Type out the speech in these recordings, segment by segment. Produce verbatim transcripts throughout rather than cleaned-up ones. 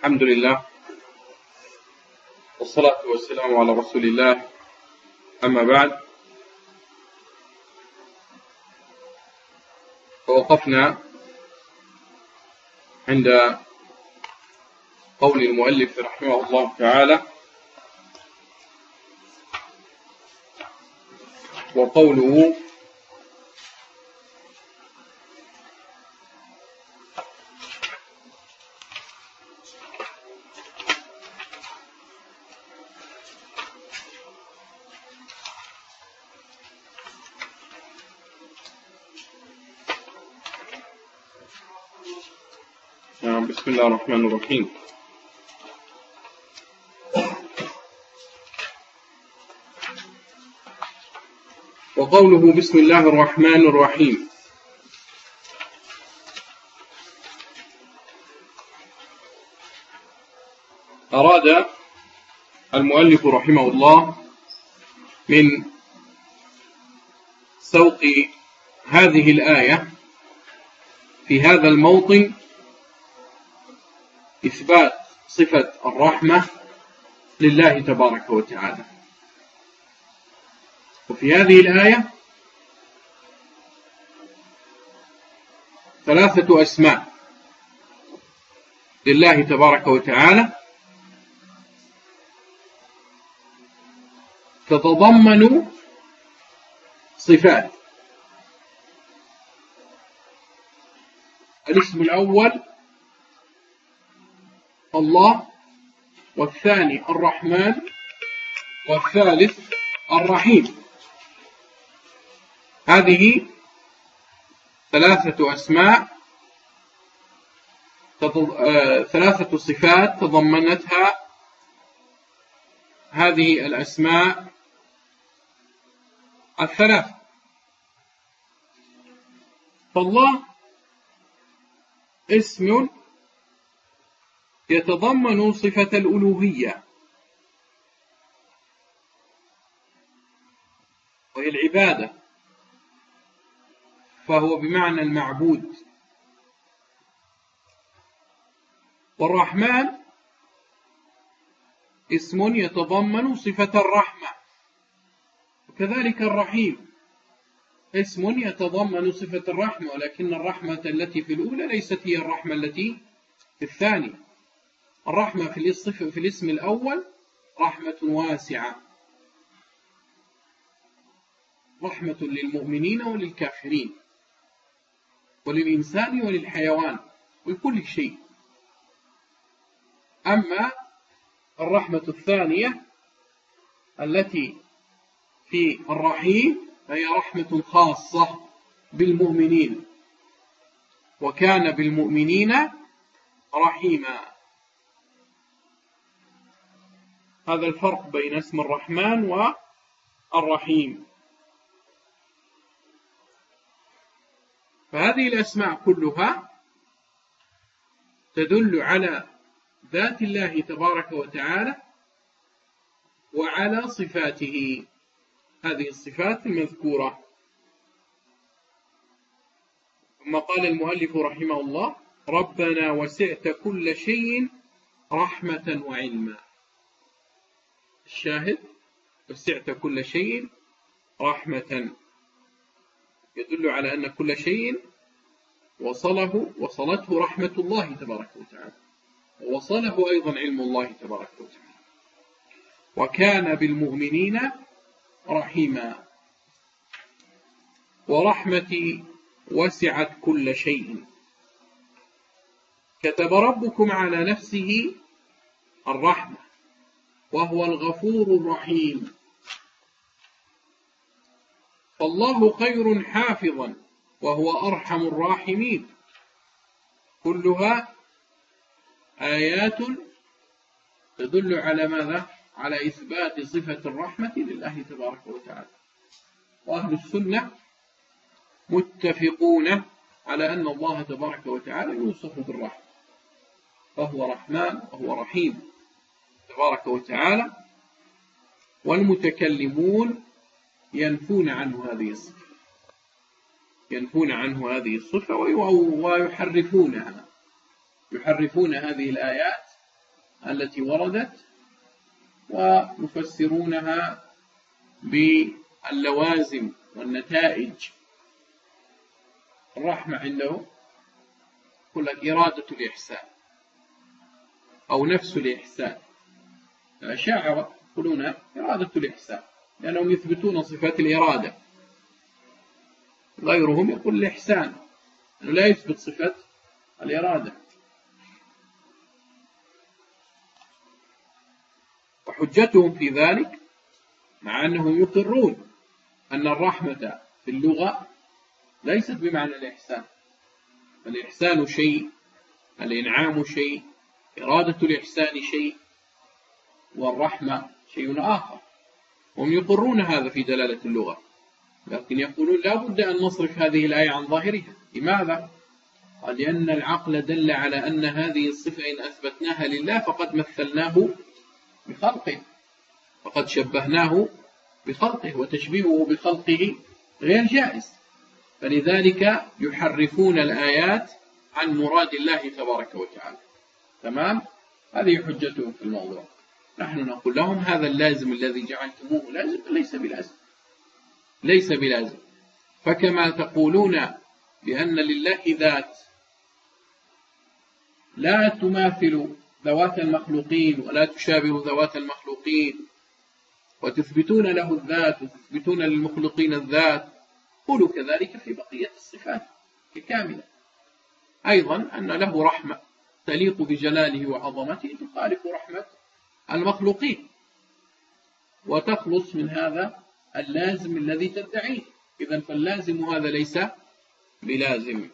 الحمد لله والصلاة والسلام على رسول الله. أما بعد، فوقفنا عند قول المؤلف رحمه الله تعالى: وقوله بسم الله الرحمن الرحيم. وقوله بسم الله الرحمن الرحيم، أراد المؤلف رحمه الله من سوق هذه الآية في هذا الموطن إثبات صفة الرحمة لله تبارك وتعالى. وفي هذه الآية ثلاثة أسماء لله تبارك وتعالى تتضمن صفات. الاسم الأول الله، والثاني الرحمن، والثالث الرحيم. هذه ثلاثة أسماء ثلاثة صفات تضمنتها هذه الأسماء الثلاث. فالله اسم يتضمن صفة الألوهية، وهي العبادة، فهو بمعنى المعبود. والرحمن اسم يتضمن صفة الرحمة، وكذلك الرحيم اسم يتضمن صفة الرحمة، ولكن الرحمة التي في الأولى ليست هي الرحمة التي في الثانية. الرحمة في الاسم الأول رحمة واسعة، رحمة للمؤمنين وللكافرين وللإنسان وللحيوان ولكل شيء. أما الرحمة الثانية التي في الرحيم فهي رحمة خاصة بالمؤمنين، وكان بالمؤمنين رحيما. هذا الفرق بين اسم الرحمن والرحيم. فهذه الأسماء كلها تدل على ذات الله تبارك وتعالى وعلى صفاته، هذه الصفات المذكورة. ثم قال المؤلف رحمه الله: ربنا وسعت كل شيء رحمة وعلما. الشاهد: وسعت كل شيء رحمة، يدل على أن كل شيء وصله وصلته رحمة الله تبارك وتعالى، ووصله أيضا علم الله تبارك وتعالى. وكان بالمؤمنين رحيما، ورحمتي وسعت كل شيء. كتب ربكم على نفسه الرحمة وهو الغفور الرحيم. فالله خير حافظا وهو أرحم الراحمين. كلها آيات تدل على ماذا؟ على إثبات صفة الرحمة لله تبارك وتعالى. وأهل السنة متفقون على أن الله تبارك وتعالى يوصف بالرحمة، فهو رحمن وهو رحيم تبارك وتعالى. والمتكلمون ينفون عنه هذه الصفة، ينفون عنه هذه الصفة ويحرفونها، يحرفون هذه الآيات التي وردت ويفسرونها باللوازم والنتائج. الرحمة عنده يقول لك إرادة الإحسان أو نفس الإحسان. الأشاعرة يقولون إرادة الإحسان لأنهم يثبتون صفات الإرادة، غيرهم يقول الإحسان أنه لا يثبت صفة الإرادة. وحجتهم في ذلك مع أنهم يقرون أن الرحمة في اللغة ليست بمعنى الإحسان، الإحسان شيء، الإنعام شيء، إرادة الإحسان شيء، والرحمة شيء آخر. هم يقرون هذا في دلالة اللغة، لكن يقولون لا بد أن نصرف هذه الآية عن ظاهرها. لماذا؟ قال لأن العقل دل على أن هذه الصفة إن أثبتناها لله فقد مثلناه بخلقه، فقد شبهناه بخلقه، وتشبيهه بخلقه غير جائز، فلذلك يحرفون الآيات عن مراد الله تبارك وتعالى. تمام؟ هذه حجتهم في الموضوع. نحن نقول لهم هذا اللازم الذي جعلتموه لازم ليس بلازم، ليس بلازم. فكما تقولون بأن لله ذات لا تماثل ذوات المخلوقين ولا تشابه ذوات المخلوقين، وتثبتون له الذات وتثبتون للمخلوقين الذات، قولوا كذلك في بقية الصفات كاملة أيضا، أن له رحمة تليق بجلاله وعظمته تخالف رحمة المخلوقين، وتخلص من هذا اللازم الذي تدعيه. إذن فاللازم هذا ليس بلازم.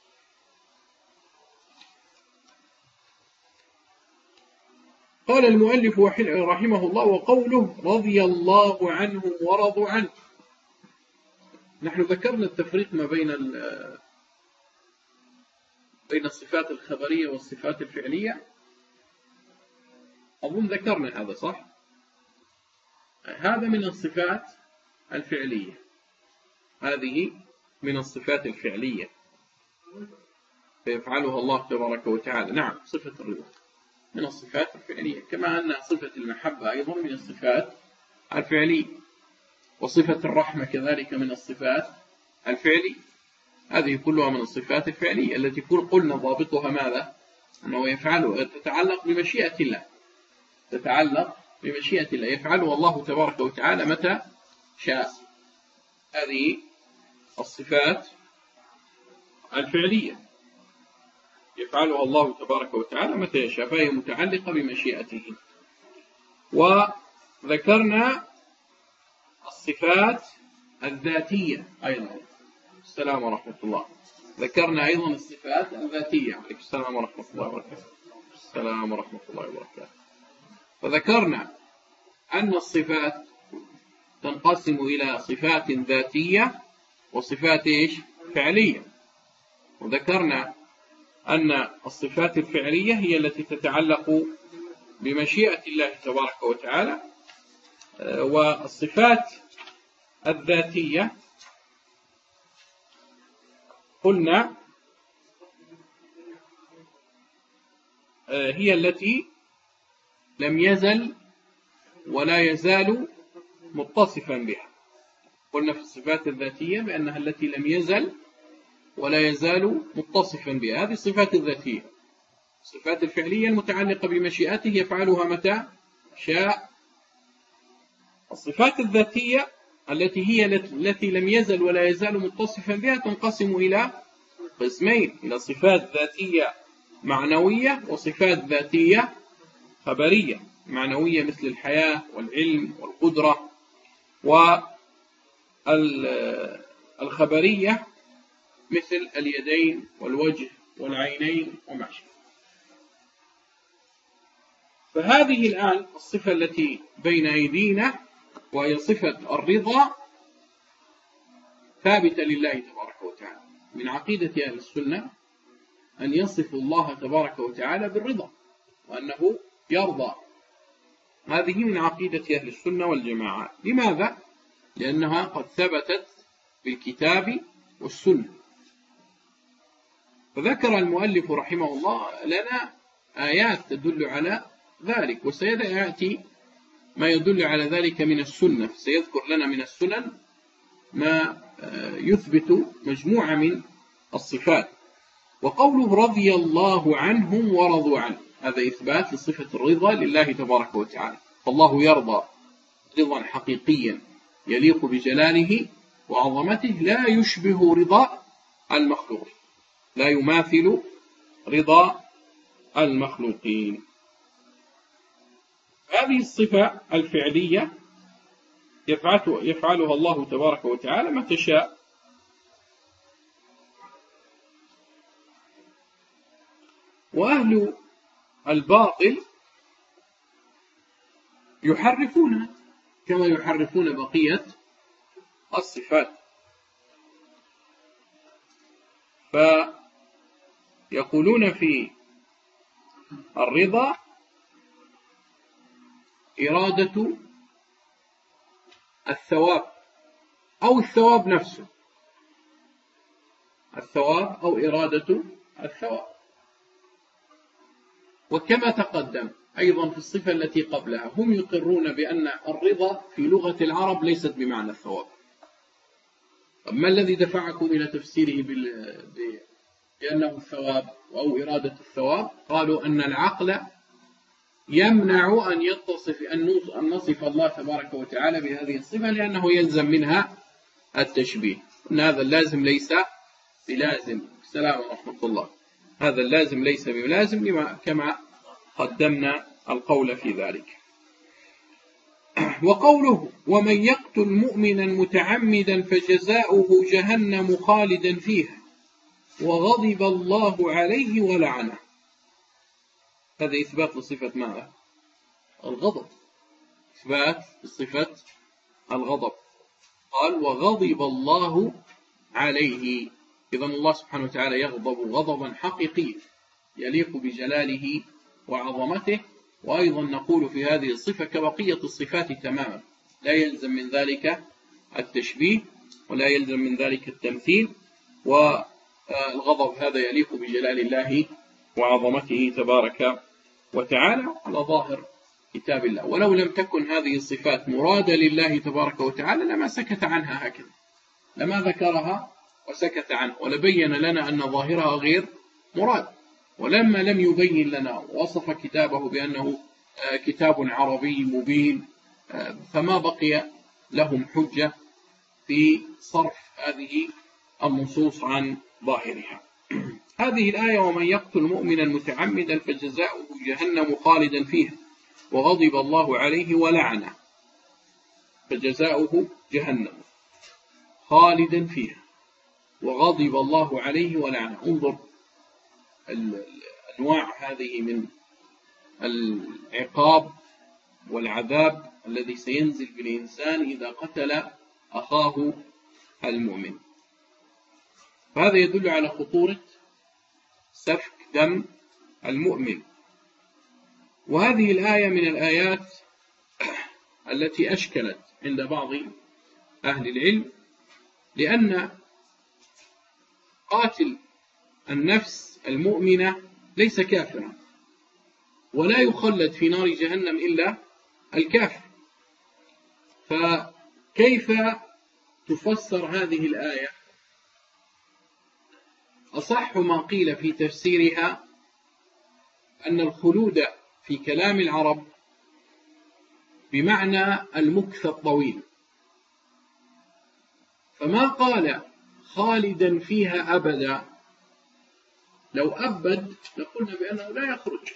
قال المؤلف رحمه الله: وقوله رضي الله عنهم ورضوا عنه. نحن ذكرنا التفريق ما بين بين الصفات الخبرية والصفات الفعلية، أظن ذكرنا هذا صح؟ هذا من الصفات الفعلية، هذه من الصفات الفعلية فيفعلها الله تبارك وتعالى. نعم، صفة الرضا من الصفات الفعلية، كما أن صفة المحبة أيضا من الصفات الفعلية، وصفة الرحمة كذلك من الصفات الفعلية. هذه كلها من الصفات الفعلية التي قلنا ضابطها ماذا؟ أنه يفعله، تتعلق بمشيئة الله، تتعلق بمشيئة الله، يفعله الله تبارك وتعالى متى شاء. هذه الصفات الفعلية يفعلها الله تبارك وتعالى متى يشاء، فهي متعلقة بمشيئته. وذكرنا الصفات الذاتية أيضا. السلام ورحمة الله. ذكرنا أيضا الصفات الذاتية. عليكم السلام ورحمة الله وبركاته. السلام ورحمة الله وبركاته. فذكرنا أن الصفات تنقسم إلى صفات ذاتية وصفات إيش؟ فعلية. وذكرنا أن الصفات الفعلية هي التي تتعلق بمشيئة الله تبارك وتعالى، والصفات الذاتية قلنا هي التي لم يزل ولا يزال متصفا بها. قلنا في الصفات الذاتية بأنها التي لم يزل ولا يزال متصفا بها، هذه الصفات الذاتية. الصفات الفعلية المتعلقة بمشيئته يفعلها متى شاء. الصفات الذاتية التي هي التي لم يزل ولا يزال متصفا بها تنقسم إلى قسمين، إلى صفات ذاتية معنوية وصفات ذاتية خبرية. معنوية مثل الحياة والعلم والقدرة، والخبرية مثل اليدين والوجه والعينين وما شابه. فهذه الآن الصفة التي بين أيدينا وهي صفة الرضا ثابتة لله تبارك وتعالى. من عقيدة أهل السنة أن يصف الله تبارك وتعالى بالرضا وأنه يرضى. هذه من عقيدة أهل السنة والجماعة. لماذا؟ لأنها قد ثبتت بالكتاب والسنة. فذكر المؤلف رحمه الله لنا آيات تدل على ذلك، وسيأتي ما يدل على ذلك من السنة، سيذكر لنا من السنن ما يثبت مجموعة من الصفات. وقوله رضي الله عنهم ورضوا عنه، هذا إثبات لصفة الرضا لله تبارك وتعالى، فالله يرضى رضا حقيقيا يليق بجلاله وعظمته، لا يشبه رضا المخلوق، لا يماثل رضا المخلوقين. هذه الصفة الفعلية يفعلها الله تبارك وتعالى متى شاء، وأهل الباطل يحرفونها كما يحرفون بقية الصفات، فيقولون في الرضا إرادة الثواب أو الثواب نفسه، الثواب أو إرادة الثواب. وكما تقدم أيضا في الصفة التي قبلها هم يقرون بأن الرضا في لغة العرب ليست بمعنى الثواب. ما الذي دفعكم إلى تفسيره بأنه الثواب أو إرادة الثواب؟ قالوا أن العقل يمنع أن يتصف أن نصف الله تبارك وتعالى بهذه الصفة لأنه يلزم منها التشبيه، أن هذا اللازم ليس بلازم. السلام ورحمة الله. هذا اللازم ليس بلازم لما كما قدمنا القول في ذلك. وقوله ومن يقتل مؤمنا متعمدا فجزاؤه جهنم خالدا فيها وغضب الله عليه ولعنه، هذا إثبات لصفة ماذا؟ الغضب، إثبات لصفة الغضب. قال وغضب الله عليه، إذن الله سبحانه وتعالى يغضب غضبا حقيقيا يليق بجلاله وعظمته. وأيضا نقول في هذه الصفة كبقية الصفات تماما، لا يلزم من ذلك التشبيه ولا يلزم من ذلك التمثيل، والغضب هذا يليق بجلال الله وعظمته تبارك وتعالى على ظاهر كتاب الله. ولو لم تكن هذه الصفات مرادة لله تبارك وتعالى لما سكت عنها هكذا، لما ذكرها وسكت عنه ولبين لنا أن ظاهرها غير مراد. ولما لم يبين لنا وصف كتابه بأنه كتاب عربي مبين، فما بقي لهم حجة في صرف هذه النصوص عن ظاهرها. هذه الآية ومن يقتل مؤمنا متعمدا فجزاؤه جهنم خالدا فيها وغضب الله عليه ولعنه، فجزاؤه جهنم خالدا فيها وغضب الله عليه ولعنه. انظر الأنواع هذه من العقاب والعذاب الذي سينزل بالإنسان إذا قتل أخاه المؤمن. فهذا يدل على خطورة سفك دم المؤمن. وهذه الآية من الآيات التي أشكلت عند بعض أهل العلم، لأن قاتل النفس المؤمنة ليس كافرا ولا يخلد في نار جهنم إلا الكافر، فكيف تفسر هذه الآية؟ أصح ما قيل في تفسيرها أن الخلود في كلام العرب بمعنى المكث الطويل، فما قال خالدا فيها أبدا، لو أبد لقلنا بأنه لا يخرج،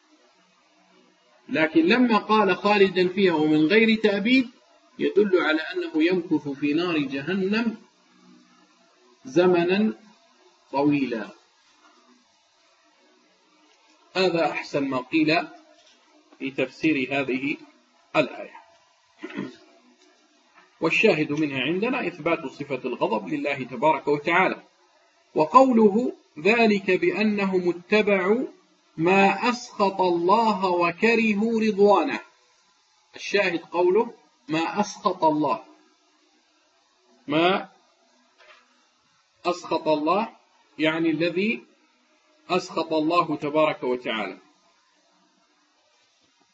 لكن لما قال خالدا فيها ومن غير تأبيد يدل على أنه يمكث في نار جهنم زمنا طويلا. هذا أحسن ما قيل في تفسير هذه الآية. والشاهد منها عندنا إثبات صفة الغضب لله تبارك وتعالى. وقوله ذلك بأنهم اتبعوا ما أسخط الله وكرهوا رضوانه، الشاهد قوله ما أسخط الله، ما أسخط الله يعني الذي أسخط الله تبارك وتعالى.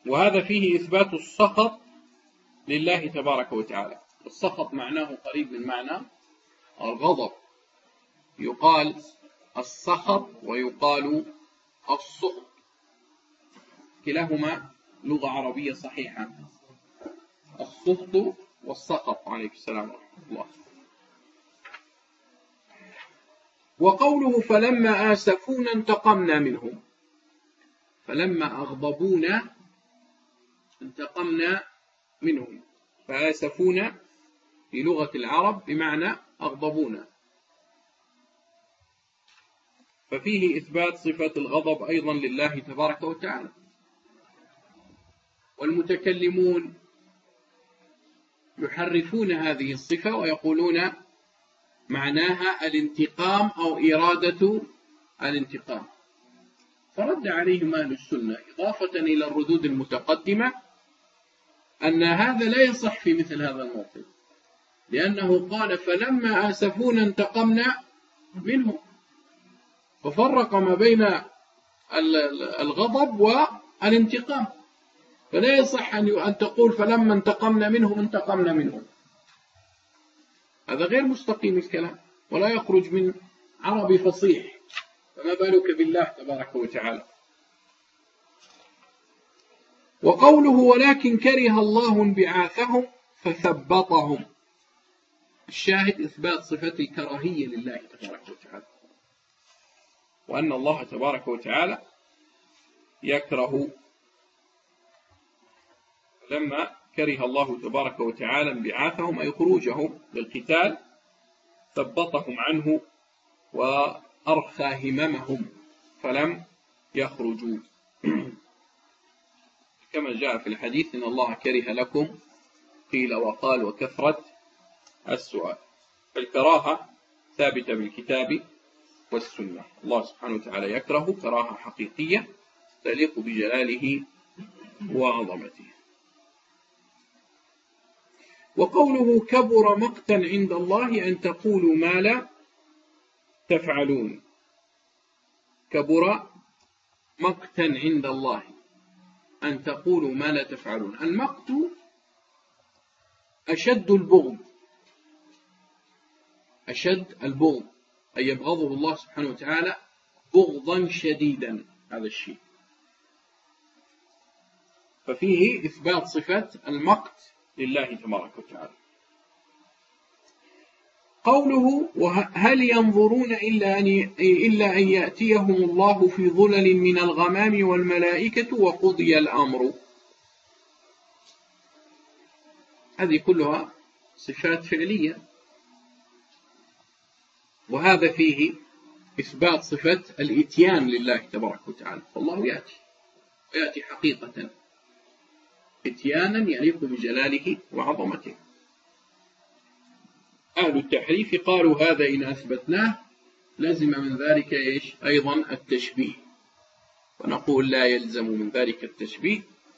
وهذا فيه إثبات السخط لله تبارك وتعالى. السخط معناه قريب من معنى الغضب، يقال السخط ويقال السخط، كلاهما لغة عربية صحيحة، السخط والسخط. عليك السلام ورحمة الله. وقوله فلما آسفونا انتقمنا منهم، فلما أغضبونا انتقمنا منهم، فآسفونا في لغة العرب بمعنى أغضبونا، ففيه إثبات صفة الغضب أيضا لله تبارك وتعالى. والمتكلمون يحرفون هذه الصفة ويقولون معناها الانتقام أو إرادة الانتقام، فرد عليهم أهل السنة إضافة إلى الردود المتقدمة أن هذا لا يصح في مثل هذا الموقف، لأنه قال فلما آسفونا انتقمنا منهم، ففرق ما بين الغضب والانتقام، فلا يصح أن تقول فلما انتقمنا منهم انتقمنا منهم، هذا غير مستقيم الكلام ولا يخرج من عربي فصيح، فما بالك بالله تبارك وتعالى. وقوله ولكن كره الله انبعاثهم فثبطهم، الشاهد إثبات صفة الكراهية لله تبارك وتعالى، وأن الله تبارك وتعالى يكره. لما كره الله تبارك وتعالى انبعاثهم أي خروجهم للقتال ثبطهم عنه وأرخى هممهم فلم يخرجوا، كما جاء في الحديث إن الله كره لكم قيل وقال وكثرة السؤال. فالكراهة ثابتة بالكتاب والسنة، الله سبحانه وتعالى يكره كراهة حقيقية تليق بجلاله وعظمته. وقوله كبر مقتا عند الله أن تقولوا ما لا تفعلون، كبر مقتا عند الله أن تقولوا ما لا تفعلون. المقت أشد البغض، أشد البغض أي يبغضه الله سبحانه وتعالى بغضا شديدا، هذا الشيء، ففيه إثبات صفة المقت لله تبارك وتعالى. قوله هل ينظرون إلا أن إلا أن يأتيهم الله في ظلل من الغمام والملائكة وقضي الأمر، هذه كلها صفات فعلية، وهذا فيه إثبات صفة الإتيان لله تبارك وتعالى، فالله يأتي ويأتي حقيقة إتيانا يليق بجلاله وعظمته. أهل التحريف قالوا هذا إن أثبتناه لزم من ذلك إيش أيضا التشبيه، ونقول لا يلزم من ذلك التشبيه،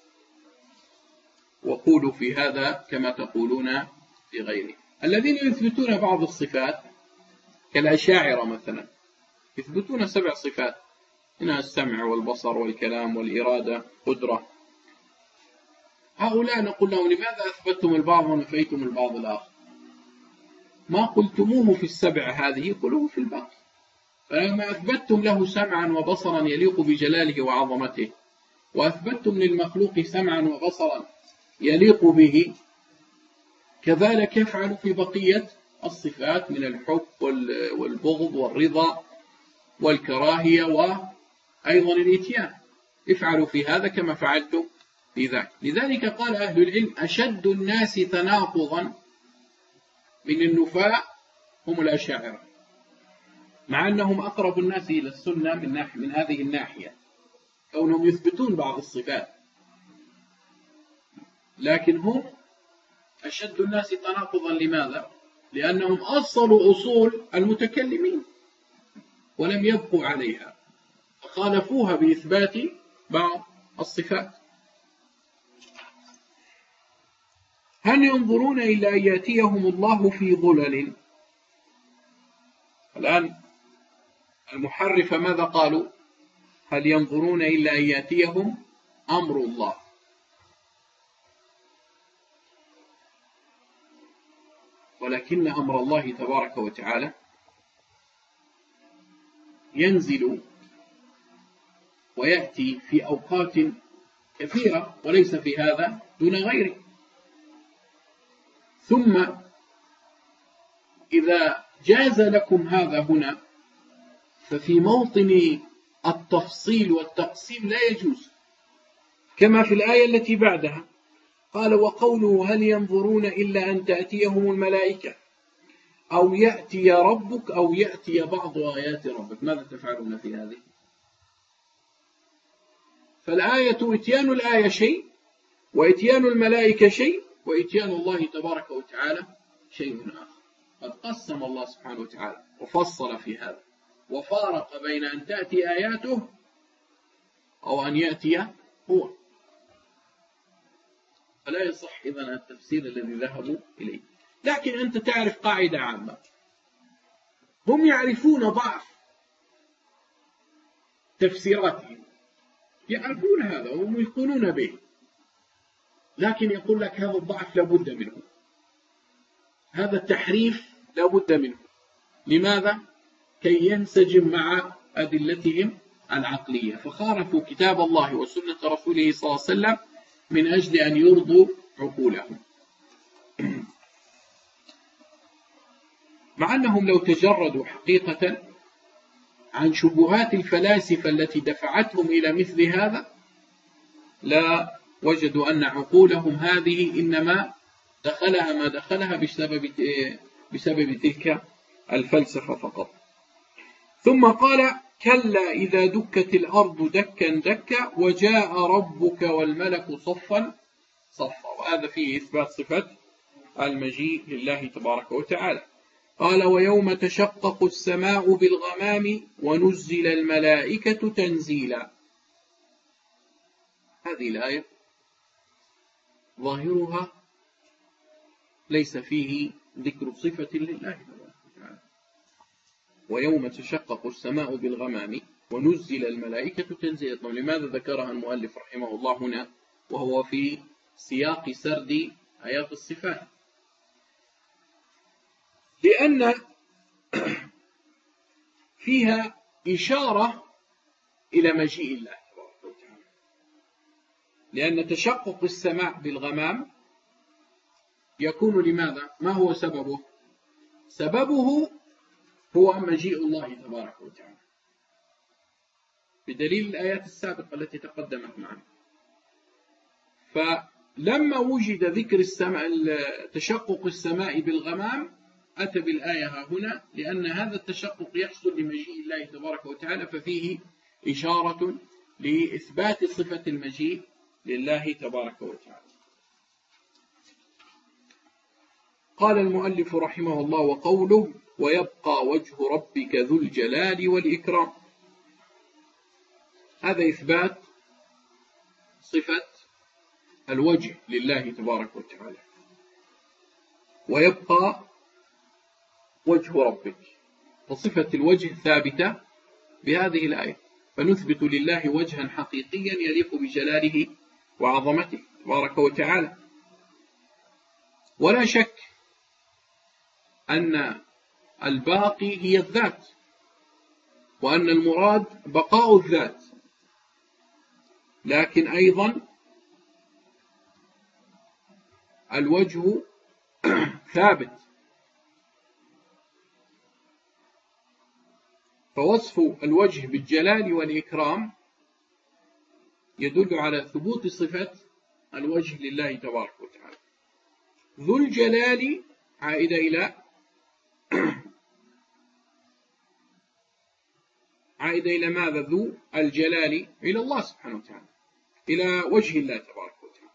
وقولوا في هذا كما تقولون في غيره. الذين يثبتون بعض الصفات كالأشاعرة مثلا يثبتون سبع صفات، منها السمع والبصر والكلام والإرادة قدرة، هؤلاء نقول لهم لماذا أثبتتم البعض ونفيتم البعض الآخر؟ ما قلتموه في السبع هذه قلوه في الباقي، فلما أثبتتم له سمعا وبصرا يليق بجلاله وعظمته، وأثبتتم للمخلوق سمعا وبصرا يليق به، كذلك يفعل في بقية الصفات من الحب والبغض والرضا والكراهية وأيضا الإتيان، افعلوا في هذا كما فعلتم في ذاك. لذلك قال أهل العلم أشد الناس تناقضا من النفاة هم الأشاعرة، مع أنهم أقرب الناس إلى السنة من, ناحية من هذه الناحية، كونهم يثبتون بعض الصفات، لكن هم أشد الناس تناقضا. لماذا؟ لأنهم أصلوا أصول المتكلمين ولم يبقوا عليها، فخالفوها بإثبات بعض الصفات. هل ينظرون إلا أن يأتيهم الله في ظلل؟ الآن المحرفة ماذا قالوا؟ هل ينظرون إلا أن يأتيهم أمر الله، ولكن أمر الله تبارك وتعالى ينزل ويأتي في أوقات كثيرة وليس في هذا دون غيره. ثم إذا جاز لكم هذا هنا ففي موطن التفصيل والتقسيم لا يجوز، كما في الآية التي بعدها قال وقوله هل ينظرون إلا أن تأتيهم الملائكة أو يأتي ربك أو يأتي بعض آيات ربك، ماذا تفعلون في هذه؟ فالآية إتيان الآية شيء، وإتيان الملائكة شيء، وإتيان الله تبارك وتعالى شيء آخر. قد قسم الله سبحانه وتعالى وفصل في هذا وفارق بين أن تأتي آياته أو أن يأتي هو. فلا يصح إذن التفسير الذي ذهبوا إليه. لكن أنت تعرف قاعدة عامة، هم يعرفون ضعف تفسيراتهم، يعرفون هذا وهم يقولون به، لكن يقول لك هذا الضعف لابد منه، هذا التحريف لابد منه. لماذا؟ كي ينسجم مع أدلتهم العقلية، فخالفوا كتاب الله وسنة رسوله صلى الله عليه وسلم من أجل أن يرضوا عقولهم. مع أنهم لو تجردوا حقيقة عن شبهات الفلاسفة التي دفعتهم إلى مثل هذا لا وجدوا أن عقولهم هذه إنما دخلها ما دخلها بسبب بسبب تلك الفلسفة فقط. ثم قال كلا إذا دكت الأرض دكا دكا وجاء ربك والملك صفا صفا، وهذا فيه إثبات صفة المجيء لله تبارك وتعالى. قال ويوم تشقق السماء بالغمام ونزل الملائكة تنزيلا. هذه الآية ظاهرها ليس فيه ذكر صفة لله تبارك وتعالى. ويوم تشقق السماء بالغمام ونزل الملائكة تنزيلا. لماذا ذكرها المؤلف رحمه الله هنا وهو في سياق سرد آيات الصفات؟ لأن فيها إشارة إلى مجيء الله تبارك وتعالى، لأن تشقق السماء بالغمام يكون لماذا؟ ما هو سببه؟ سببه هو مجيء الله تبارك وتعالى بدليل الآيات السابقة التي تقدمت معنا. فلما وجد ذكر السماء تشقق السماء بالغمام أتى بالآية هنا، لأن هذا التشقق يحصل لمجيء الله تبارك وتعالى، ففيه إشارة لإثبات صفة المجيء لله تبارك وتعالى. قال المؤلف رحمه الله وقوله ويبقى وجه ربك ذو الجلال والإكرام، هذا إثبات صفة الوجه لله تبارك وتعالى. ويبقى وجه ربك، فصفة الوجه ثابتة بهذه الآية، فنثبت لله وجها حقيقيا يليق بجلاله وعظمته تبارك وتعالى. ولا شك أن الباقي هي الذات، وأن المراد بقاء الذات، لكن أيضا الوجه ثابت. فوصف الوجه بالجلال والإكرام يدل على ثبوت صفة الوجه لله تبارك وتعالى. ذو الجلال عائدة إلى عائدة إلى ماذا؟ ذو الجلال إلى الله سبحانه وتعالى، إلى وجه الله تبارك وتعالى.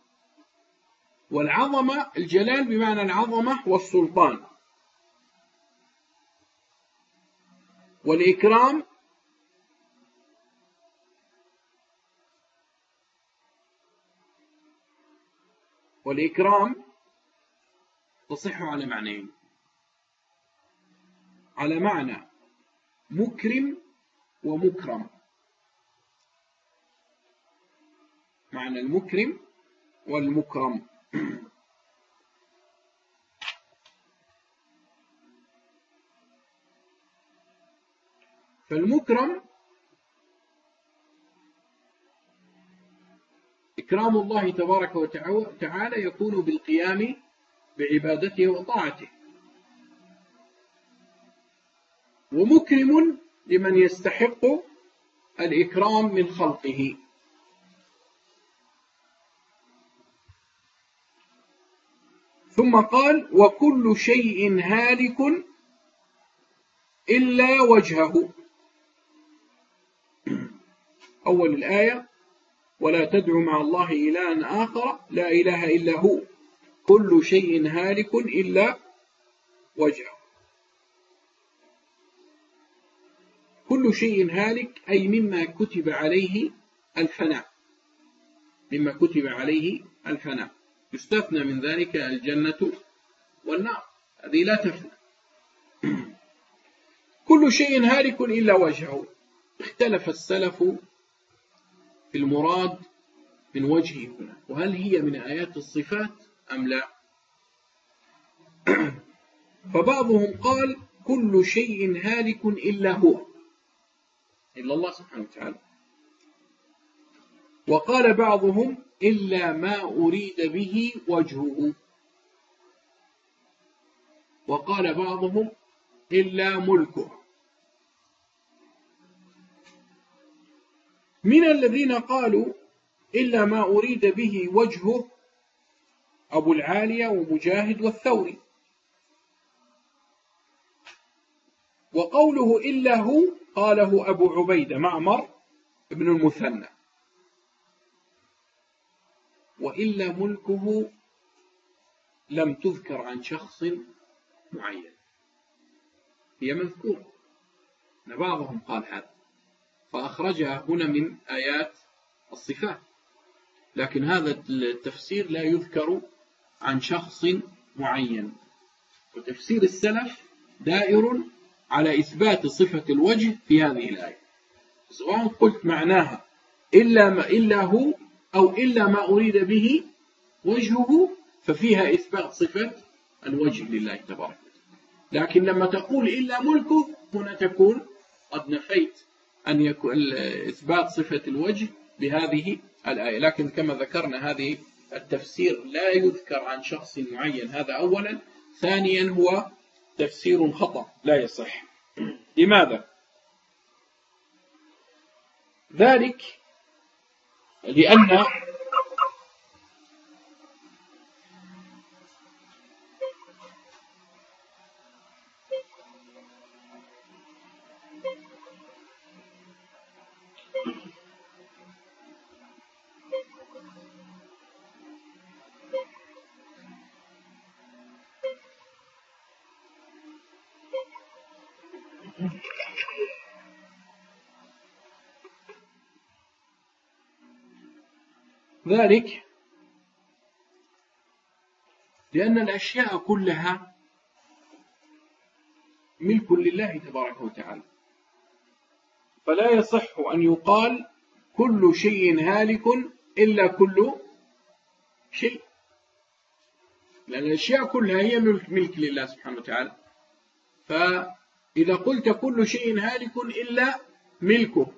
والعظمة الجلال بمعنى العظمة والسلطان، والإكرام والإكرام تصح على معنيين: على معنى مكرم ومكرم، معنى المكرم والمكرم. فالمكرم إكرام الله تبارك وتعالى يكون بالقيام بعبادته وطاعته، ومكرم لمن يستحق الإكرام من خلقه. ثم قال: وكل شيء هالك إلا وجهه. أول الآية: ولا تدع مع الله إلها آخر لا إله إلا هو كل شيء هالك إلا وجهه. كل شيء هالك أي مما كتب عليه الفناء، مما كتب عليه الفناء، يستثنى من ذلك الجنة والنار، هذه لا تفنى. كل شيء هالك إلا وجهه. اختلف السلف في المراد من وجهه هنا، وهل هي من آيات الصفات أم لا؟ فبعضهم قال: كل شيء هالك إلا هو، إلا الله سبحانه وتعالى. وقال بعضهم: إلا ما أريد به وجهه. وقال بعضهم: إلا ملكه. من الذين قالوا إلا ما أريد به وجهه أبو العالية ومجاهد والثوري. وقوله إلا هو قاله أبو عبيدة معمر ابن المثنى. وإلا ملكه لم تذكر عن شخص معين، هي مذكورة، بعضهم قال هذا فأخرجها هنا من آيات الصفات، لكن هذا التفسير لا يذكر عن شخص معين. وتفسير السلف دائر على إثبات صفة الوجه في هذه الآية، سواء قلت معناها إلا ما إلا هو أو إلا ما أريد به وجهه، ففيها إثبات صفة الوجه لله تبارك وتعالى. لكن لما تقول إلا ملكه، هنا تكون قد نفيت أن يكون إثبات صفة الوجه بهذه الآية. لكن كما ذكرنا هذه التفسير لا يذكر عن شخص معين، هذا أولا. ثانيا هو تفسير خطأ لا يصح. لماذا؟ ذلك لأن ذلك لأن الأشياء كلها ملك لله تبارك وتعالى، فلا يصح أن يقال كل شيء هالك إلا كل شيء، لأن الأشياء كلها هي ملك لله سبحانه وتعالى. فإذا قلت كل شيء هالك إلا ملكه،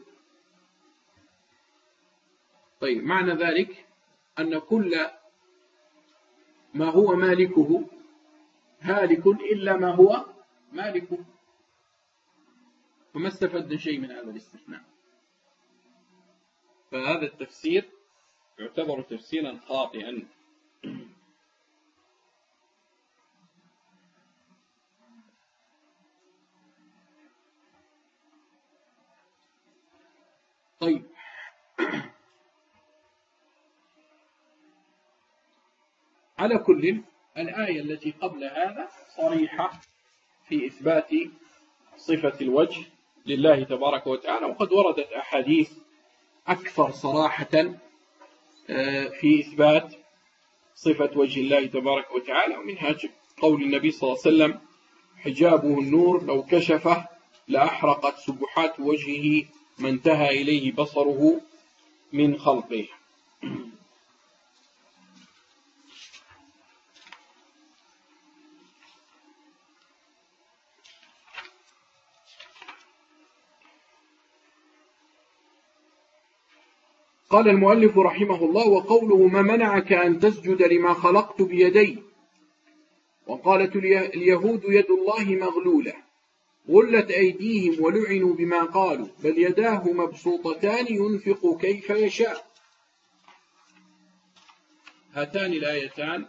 طيب معنى ذلك أن كل ما هو مالكه هالك إلا ما هو مالكه، وما استفدنا شيء من هذا الاستثناء. فهذا التفسير يعتبر تفسيرا خاطئا. طيب، على كل، الآية التي قبل هذا صريحة في إثبات صفة الوجه لله تبارك وتعالى، وقد وردت أحاديث أكثر صراحة في إثبات صفة وجه الله تبارك وتعالى، ومنها قول النبي صلى الله عليه وسلم: حجابه النور لو كشفه لأحرقت سبحات وجهه ما انتهى إليه بصره من خلقه. قال المؤلف رحمه الله: وقوله ما منعك أن تسجد لما خلقت بيدي. وقالت اليهود يد الله مغلولة غلت أيديهم ولعنوا بما قالوا بل يداه مبسوطتان ينفق كيف يشاء. هاتان الآيتان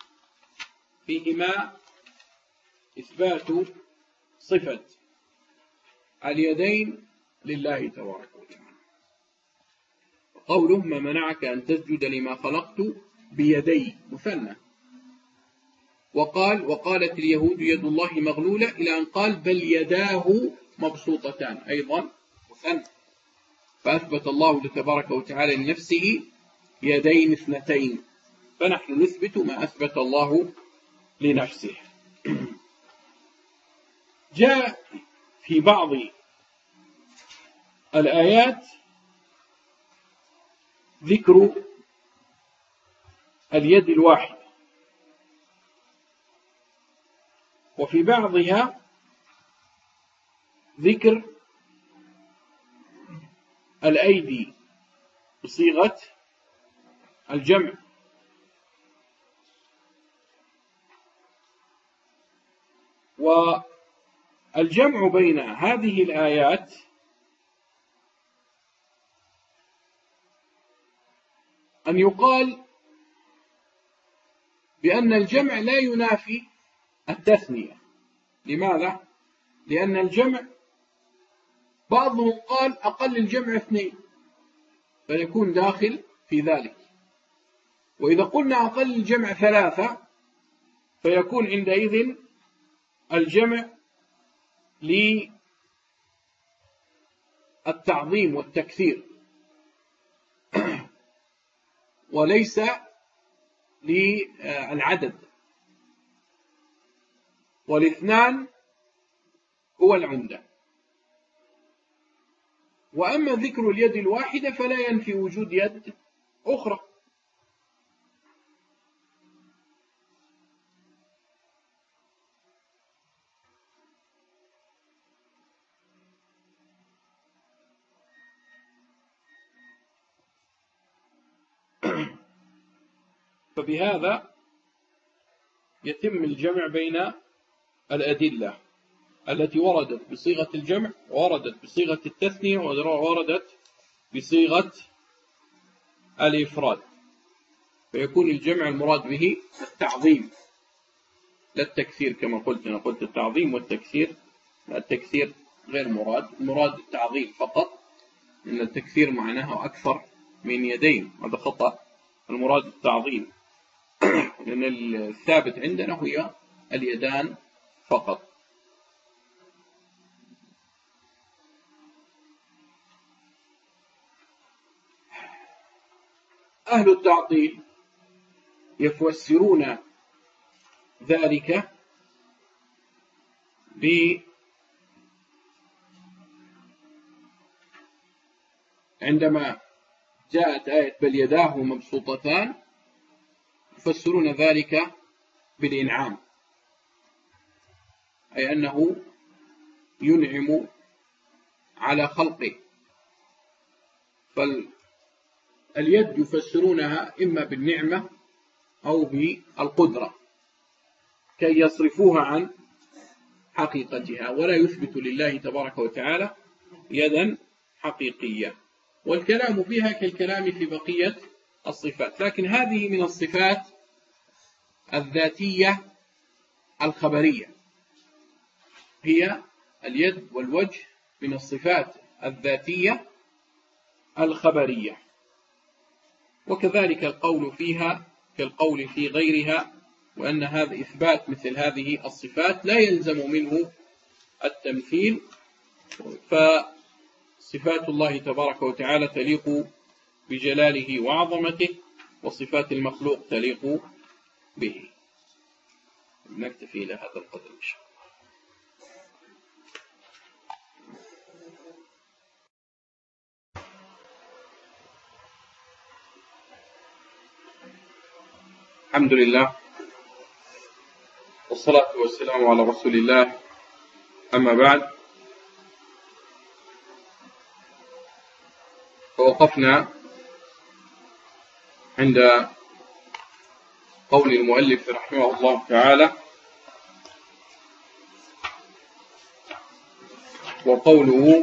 فيهما إثبات صفة اليدين لله تبارك وتعالى. قوله ما منعك أن تسجد لما خلقت بيدي مثنى. وقال وقالت اليهود يد الله مغلولة إلى أن قال بل يداه مبسوطتان أيضا مثنى. فأثبت الله تبارك وتعالى لنفسه يدين اثنتين، فنحن نثبت ما أثبت الله لنفسه. جاء في بعض الآيات ذكر اليد الواحد، وفي بعضها ذكر الأيدي بصيغة الجمع. والجمع بين هذه الآيات أن يقال بأن الجمع لا ينافي التثنية. لماذا؟ لأن الجمع بعضهم قال أقل الجمع اثنين فيكون داخل في ذلك، وإذا قلنا أقل الجمع ثلاثة فيكون عندئذ الجمع للتعظيم والتكثير وليس للعدد، والاثنان هو العمدة. وأما ذكر اليد الواحدة فلا ينفي وجود يد أخرى. فبهذا يتم الجمع بين الأدلة التي وردت بصيغة الجمع ووردت بصيغة التثنية ووردت بصيغة الإفراد، فيكون الجمع المراد به التعظيم لا التكثير. كما قلت أنا قلت التعظيم والتكثير، التكثير غير مراد، المراد التعظيم فقط، إن التكثير معناه أكثر من يدين، هذا خطأ. المراد التعظيم لأن الثابت عندنا هي اليدان فقط. أهل التعطيل يفسرون ذلك ب عندما جاءت آية بل يداه مبسوطتان يفسرون ذلك بالإنعام، أي أنه ينعم على خلقه. فاليد يفسرونها إما بالنعمة أو بالقدرة كي يصرفوها عن حقيقتها، ولا يثبت لله تبارك وتعالى يدا حقيقية. والكلام فيها كالكلام في بقية الصفات، لكن هذه من الصفات الذاتية الخبرية. هي اليد والوجه من الصفات الذاتية الخبرية، وكذلك القول فيها كالقول في غيرها، وأن هذا إثبات مثل هذه الصفات لا يلزم منه التمثيل. فصفات الله تبارك وتعالى تليق بجلاله وعظمته، وصفات المخلوق تليق به. نكتفي إلى هذا القدر إن شاء الله. الحمد لله والصلاة والسلام على رسول الله، أما بعد. فوقفنا عند قول المؤلف رحمه الله تعالى: وقوله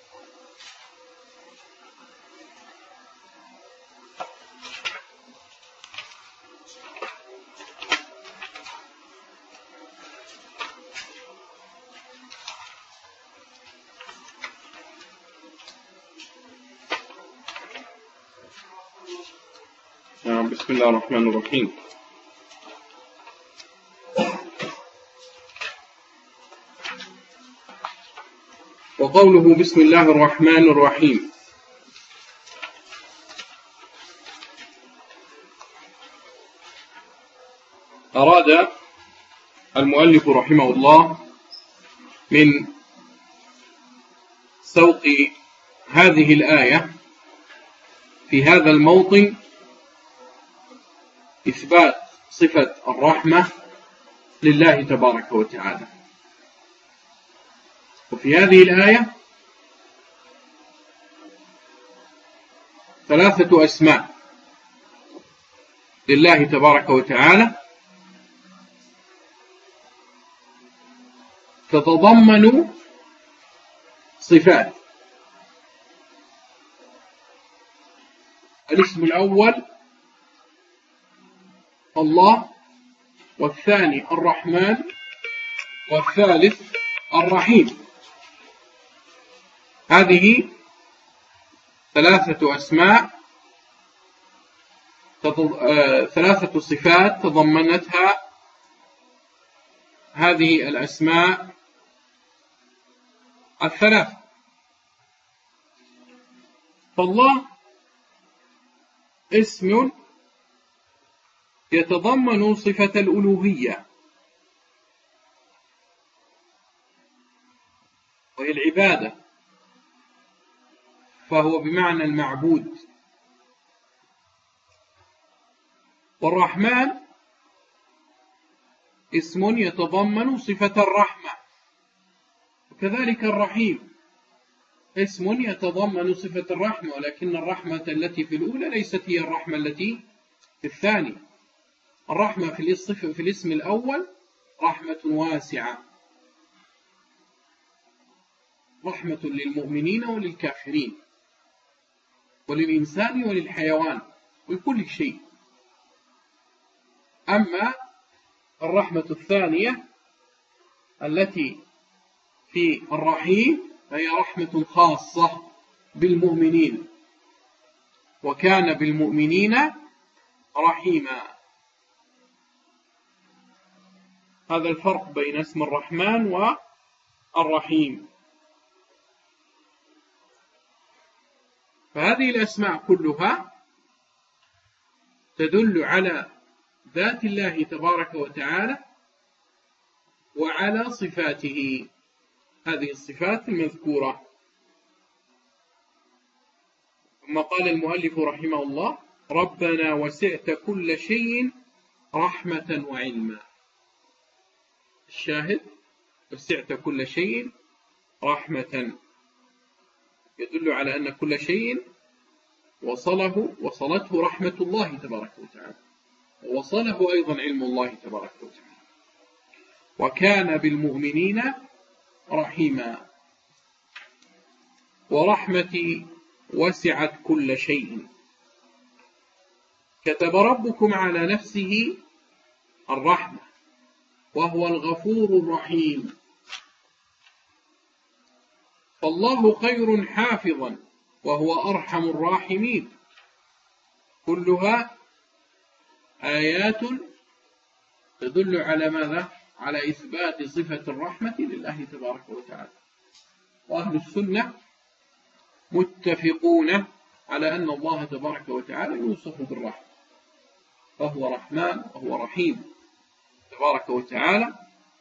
بسم الله الرحمن الرحيم. وقوله بسم الله الرحمن الرحيم، أراد المؤلف رحمه الله من سوق هذه الآية في هذا الموطن إثبات صفة الرحمة لله تبارك وتعالى. وفي هذه الآية ثلاثة أسماء لله تبارك وتعالى تتضمن صفات. الاسم الأول الله، والثاني الرحمن، والثالث الرحيم. هذه ثلاثة أسماء تض... آه... ثلاثة صفات تضمنتها هذه الأسماء الثلاث. فالله اسم يتضمن صفة الألوهية وهي العبادة، فهو بمعنى المعبود. والرحمن اسم يتضمن صفة الرحمة، وكذلك الرحيم اسم يتضمن صفة الرحمة، ولكن الرحمة التي في الأولى ليست هي الرحمة التي في الثانية. الرحمة في الاسم الأول رحمة واسعة، رحمة للمؤمنين وللكافرين وللإنسان وللحيوان ولكل شيء. أما الرحمة الثانية التي في الرحيم فهي رحمة خاصة بالمؤمنين، وكان بالمؤمنين رحيما. هذا الفرق بين اسم الرحمن والرحيم. فهذه الأسماء كلها تدل على ذات الله تبارك وتعالى وعلى صفاته، هذه الصفات المذكورة. ثم قال المؤلف رحمه الله: ربنا وسعت كل شيء رحمة وعلما. الشاهد: وسعت كل شيء رحمة، يدل على أن كل شيء وصله وصلته رحمة الله تبارك وتعالى، ووصله أيضا علم الله تبارك وتعالى. وكان بالمؤمنين رحيما، ورحمتي وسعت كل شيء. كتب ربكم على نفسه الرحمة وهو الغفور الرحيم. فالله خير حافظا وهو أرحم الراحمين. كلها آيات تدل على ماذا؟ على إثبات صفة الرحمة لله تبارك وتعالى. وأهل السنة متفقون على أن الله تبارك وتعالى يوصف بالرحمة، فهو رحمن وهو رحيم تبارك وتعالى.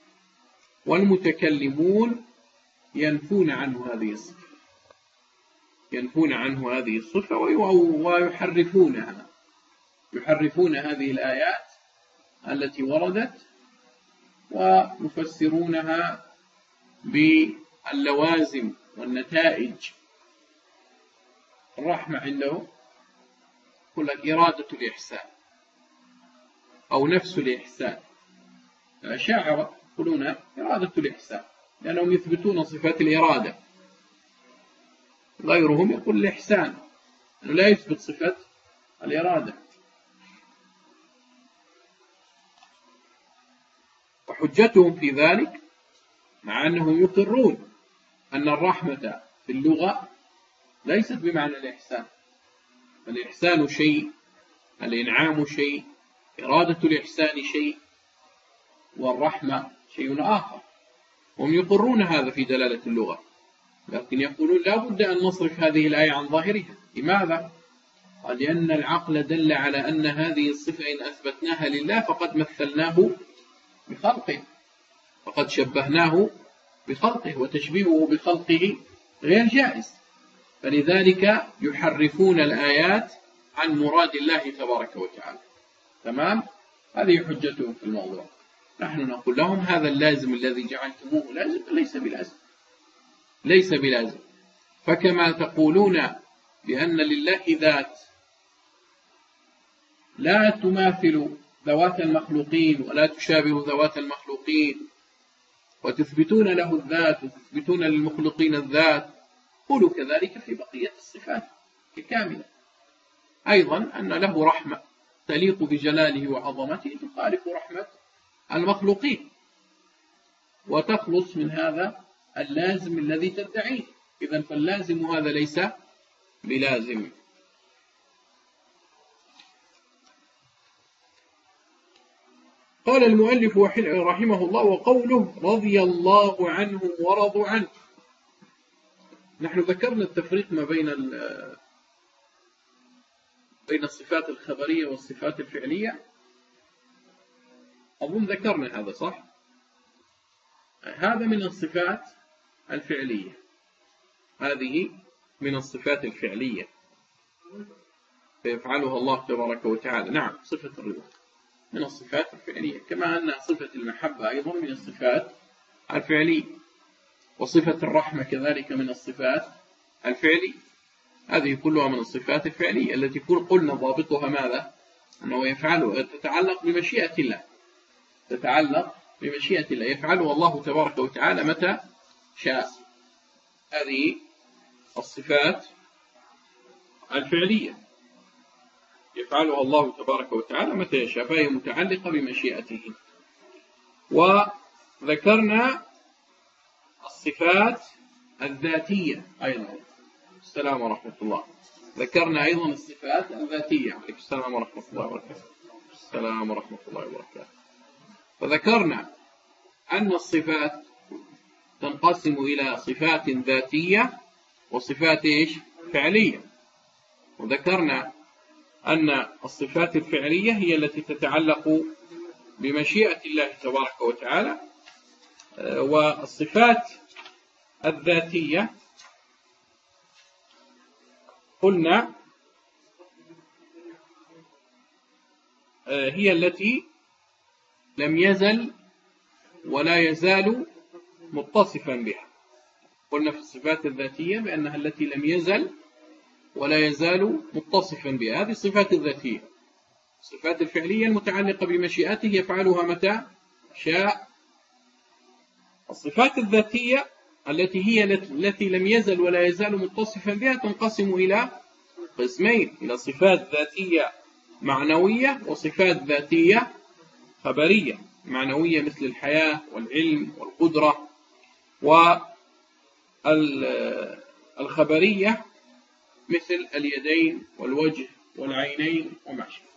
والمتكلمون ينفون عنه هذه الصفة، ينفون عنه هذه الصفة ويحرفونها، يحرفون هذه الآيات التي وردت ويفسرونها باللوازم والنتائج. الرحمة عنده يقول لك إرادة الإحسان أو نفس الإحسان. الأشاعرة يقولون إرادة الإحسان لأنهم يثبتون صفات الإرادة، غيرهم يقول الإحسان أنه لا يثبت صفة الإرادة. وحجتهم في ذلك مع أنهم يقرون أن الرحمة في اللغة ليست بمعنى الإحسان، الإحسان شيء، الإنعام شيء، إرادة الإحسان شيء، والرحمة شيء آخر. هم يقرون هذا في دلالة اللغة، لكن يقولون لا بد أن نصرف هذه الآية عن ظاهرها. لماذا؟ قال لأن العقل دل على أن هذه الصفة إن أثبتناها لله فقد مثلناه بخلقه، فقد شبهناه بخلقه، وتشبيهه بخلقه غير جائز، فلذلك يحرفون الآيات عن مراد الله تبارك وتعالى. تمام؟ هذه حجتهم في الموضوع. نحن نقول لهم هذا اللازم الذي جعلتموه لازم ليس بلازم، ليس بلازم. فكما تقولون بأن لله ذات لا تماثل ذوات المخلوقين ولا تشابه ذوات المخلوقين، وتثبتون له الذات وتثبتون للمخلوقين الذات، قولوا كذلك في بقية الصفات كاملة أيضا، أن له رحمة تليق بجلاله وعظمته تخالف رحمة المخلوقين، وتخلص من هذا اللازم الذي تدعيه. إذن فاللازم هذا ليس بلازم. قال المؤلف رحمه الله: وقوله رضي الله عنهم ورضوا عنه. نحن ذكرنا التفريق ما بين بين الصفات الخبرية والصفات الفعلية، أظن ذكرنا هذا صح؟ هذا من الصفات الفعلية، هذه من الصفات الفعلية فيفعلها الله تبارك وتعالى. نعم، صفة الرضا من الصفات الفعلية، كما أن صفة المحبة أيضا من الصفات الفعلية، وصفة الرحمة كذلك من الصفات الفعلية. هذه كلها من الصفات الفعلية التي قلنا ضابطها ماذا؟ أنه يفعله، تتعلق بمشيئة الله، تتعلق بمشيئة الله، يفعله الله تبارك وتعالى متى شاء. هذه الصفات الفعلية يفعلها الله تبارك وتعالى متى يشاء، فهي متعلقة بمشيئته. وذكرنا الصفات الذاتية أيضا. السلام ورحمة الله. ذكرنا أيضا الصفات الذاتية. عليكم السلام ورحمة الله وبركاته. السلام ورحمة الله وبركاته. فذكرنا أن الصفات تنقسم إلى صفات ذاتية وصفات إيش؟ فعلية. وذكرنا أن الصفات الفعلية هي التي تتعلق بمشيئة الله تبارك وتعالى، والصفات الذاتية قلنا هي التي لم يزل ولا يزال متصفا بها. قلنا في الصفات الذاتية بأنها التي لم يزل ولا يزال متصفا بها، هذه الصفات الذاتية. الصفات الفعلية المتعلقة بمشيئته يفعلها متى شاء. الصفات الذاتية التي هي التي لم يزل ولا يزال متصفا بها تنقسم إلى قسمين، إلى صفات ذاتية معنوية وصفات ذاتية خبرية. معنوية مثل الحياة والعلم والقدرة، والخبرية مثل اليدين والوجه والعينين وما شابه.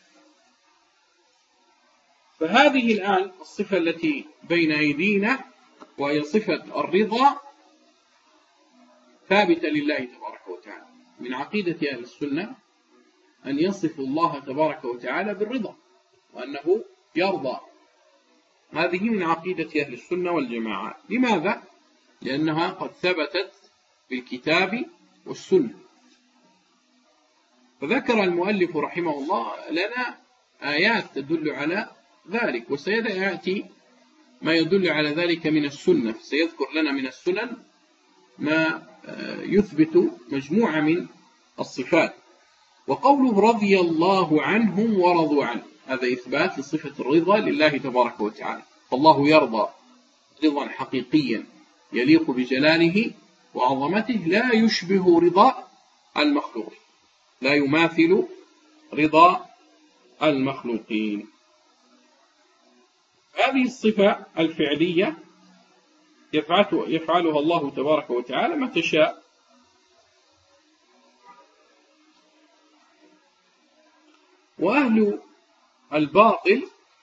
فهذه الآن الصفة التي بين أيدينا وهي صفة الرضا ثابتة لله تبارك وتعالى. من عقيدة أهل السنة أن يصف الله تبارك وتعالى بالرضا وأنه يرضى. هذه من عقيدة أهل السنة والجماعة. لماذا؟ لأنها قد ثبتت بالكتاب والسنة. فذكر المؤلف رحمه الله لنا آيات تدل على ذلك، وسيأتي ما يدل على ذلك من السنة. سيذكر لنا من السنن ما يثبت مجموعة من الصفات. وقوله رضي الله عنهم ورضوا عنه، هذا إثبات لصفة الرضا لله تبارك وتعالى، فالله يرضى رضا حقيقيا يليق بجلاله وعظمته لا يشبه رضا المخلوقين، لا يماثل رضا المخلوقين. هذه الصفة الفعلية يفعلها الله تبارك وتعالى متى شاء، وأهل الباطل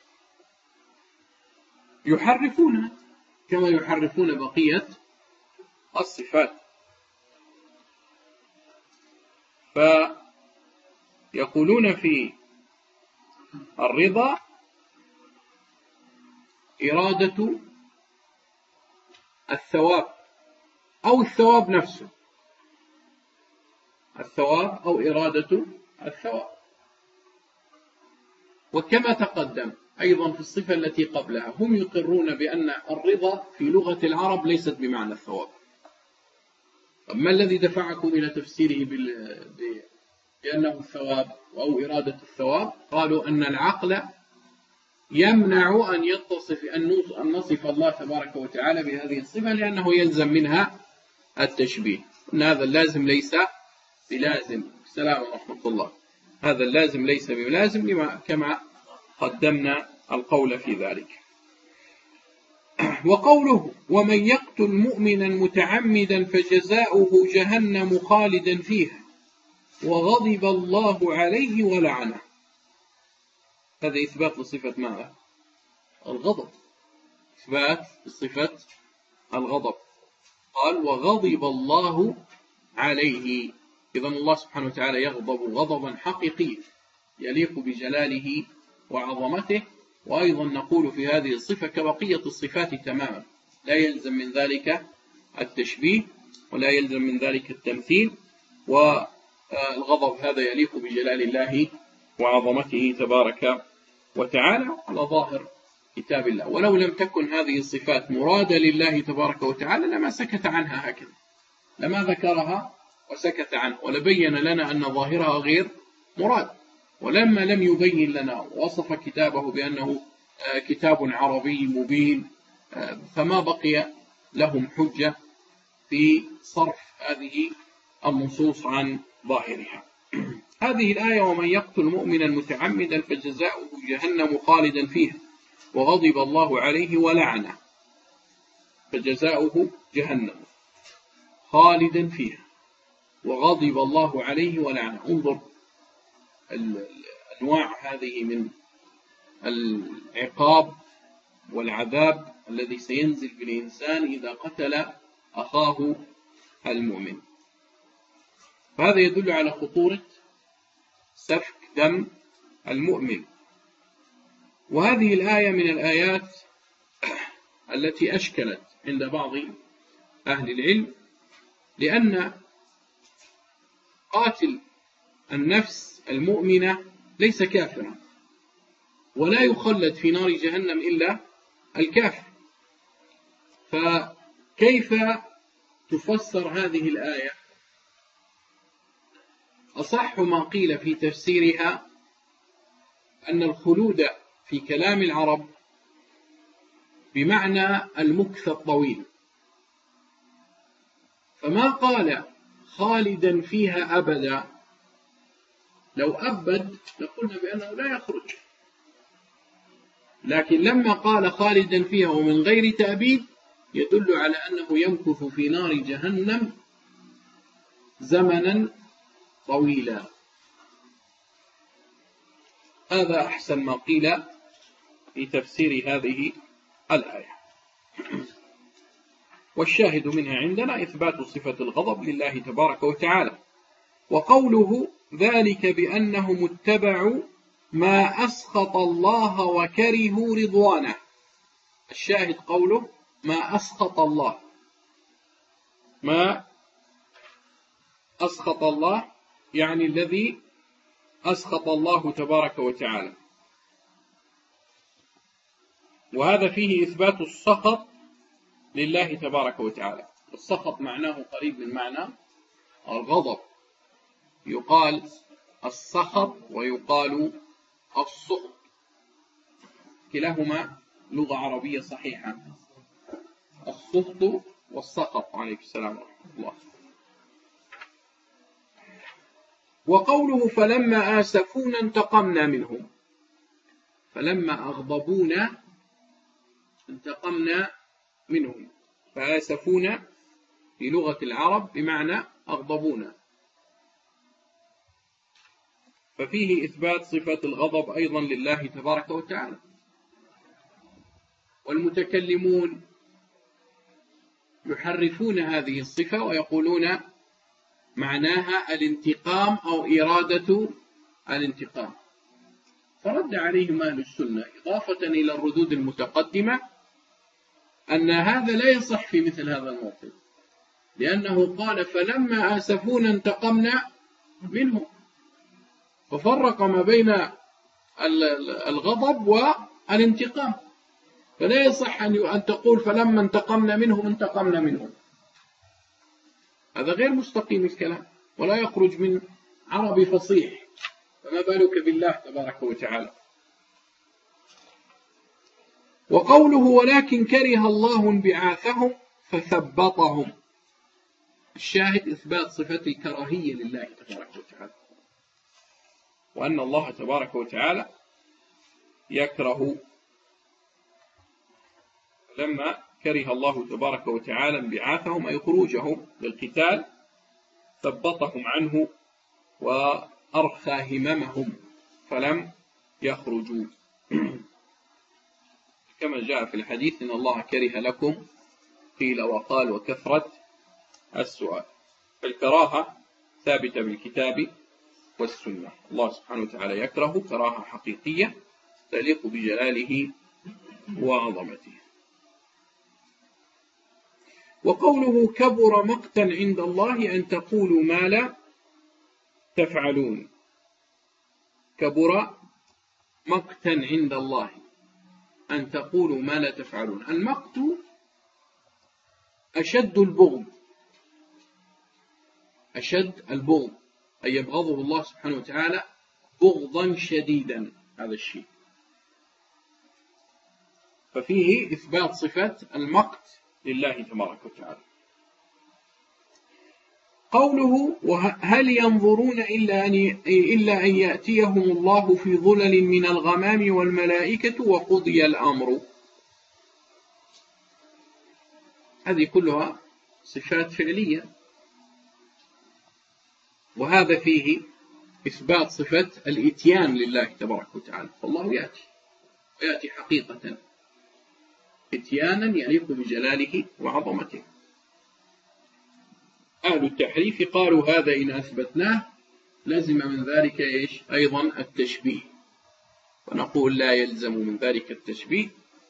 يحرفونها كما يحرفون بقية الصفات، فيقولون في الرضا إرادة الثواب أو الثواب نفسه، الثواب أو إرادة الثواب. وكما تقدم أيضا في الصفة التي قبلها هم يقرون بأن الرضا في لغة العرب ليست بمعنى الثواب. ما الذي دفعكم إلى تفسيره بأنه الثواب أو إرادة الثواب؟ قالوا أن العقل يمنع أن يتصف أن نصف الله تبارك وتعالى بهذه الصفة لأنه يلزم منها التشبيه، أن هذا اللازم ليس بلازم. السلام ورحمة الله. هذا اللازم ليس بلازم لما كما قدمنا القول في ذلك. وقوله ومن يقتل مؤمنا متعمدا فجزاؤه جهنم خالدا فيها وغضب الله عليه ولعنه، هذا إثبات لصفة ماذا؟ الغضب، إثبات لصفة الغضب. قال وغضب الله عليه، إذن الله سبحانه وتعالى يغضب غضبا حقيقيا يليق بجلاله وعظمته. وأيضا نقول في هذه الصفة كبقية الصفات تماما، لا يلزم من ذلك التشبيه ولا يلزم من ذلك التمثيل، والغضب هذا يليق بجلال الله وعظمته تبارك وتعالى على ظاهر كتاب الله. ولو لم تكن هذه الصفات مرادة لله تبارك وتعالى لما سكت عنها هكذا، لما ذكرها وسكت عنه ولبين لنا أن ظاهرها غير مراد. ولما لم يبين لنا وصف كتابه بأنه كتاب عربي مبين، فما بقي لهم حجة في صرف هذه النصوص عن ظاهرها. هذه الآية ومن يقتل مؤمنا متعمدا فجزاؤه جهنم خالدا فيها وغضب الله عليه ولعنه، فجزاؤه جهنم خالدا فيها وغضب الله عليه ولعنه. انظر الأنواع هذه من العقاب والعذاب الذي سينزل بالإنسان إذا قتل أخاه المؤمن. فهذا يدل على خطورة سفك دم المؤمن. وهذه الآية من الآيات التي أشكلت عند بعض أهل العلم، لأن قاتل النفس المؤمنة ليس كافرا ولا يخلد في نار جهنم إلا الكافر، فكيف تفسر هذه الآية؟ أصح ما قيل في تفسيرها أن الخلود في كلام العرب بمعنى المكث الطويل، فما قال خالدا فيها أبدا، لو أبد لقلنا بأنه لا يخرج، لكن لما قال خالدا فيها ومن غير تأبيد يدل على أنه يمكث في نار جهنم زمنا طويلا. هذا أحسن ما قيل في تفسير هذه الآية. والشاهد منها عندنا إثبات صفة الغضب لله تبارك وتعالى. وقوله ذلك بأنهم اتبعوا ما أسخط الله وكرهوا رضوانه، الشاهد قوله ما أسخط الله، ما أسخط الله يعني الذي أسخط الله تبارك وتعالى، وهذا فيه إثبات السخط لله تبارك وتعالى. السخط معناه قريب من معنى الغضب، يقال السخط ويقال السخط، كلاهما لغة عربية صحيحة، السخط والسخط. عليك السلام ورحمة الله. وقوله فلما آسفونا انتقمنا منهم، فلما أغضبونا انتقمنا منهم، فآسفونا في لغة العرب بمعنى أغضبونا، ففيه إثبات صفة الغضب أيضا لله تبارك وتعالى. والمتكلمون يحرفون هذه الصفة ويقولون معناها الانتقام أو إرادة الانتقام، فرد عليهم أهل السنة إضافة إلى الردود المتقدمة أن هذا لا يصح في مثل هذا الموقف، لأنه قال فلما آسفونا انتقمنا منهم، ففرق ما بين الغضب والانتقام، فلا يصح أن تقول فلما انتقمنا منهم انتقمنا منهم، هذا غير مستقيم الكلام ولا يخرج من عربي فصيح، فما بالك بالله تبارك وتعالى. وقوله ولكن كره الله انبعاثهم فثبطهم، الشاهد إثبات صفة الكراهية لله تبارك وتعالى، وأن الله تبارك وتعالى يكره. لما كره الله تبارك وتعالى انبعاثهم أي خروجهم للقتال ثبطهم عنه وأرخى هممهم فلم يخرجوا، كما جاء في الحديث إن الله كره لكم قيل وقال وكثرة السؤال، فالكراهة ثابتة بالكتاب والسنة، الله سبحانه وتعالى يكره كراهة حقيقية تليق بجلاله وعظمته. وقوله كبر مقتا عند الله أن تقولوا ما لا تفعلون، كبر مقتا عند الله أن تقولوا ما لا تفعلون. المقت أشد البغض، أشد البغض أي يبغضه الله سبحانه وتعالى بغضا شديدا، هذا الشيء، ففيه إثبات صفة المقت لله تبارك وتعالى. قوله هل ينظرون إلا أن إلا أن يأتيهم الله في ظلل من الغمام والملائكة وقضي الأمر، هذه كلها صفات فعلية، وهذا فيه إثبات صفة الإتيان لله تبارك وتعالى، فالله يأتي ويأتي حقيقة إتيانا يليق بجلاله وعظمته. أهل التحريف قالوا هذا إن أثبتناه لازم من ذلك إيش أيضا التشبيه، ونقول لا يلزم من ذلك التشبيه،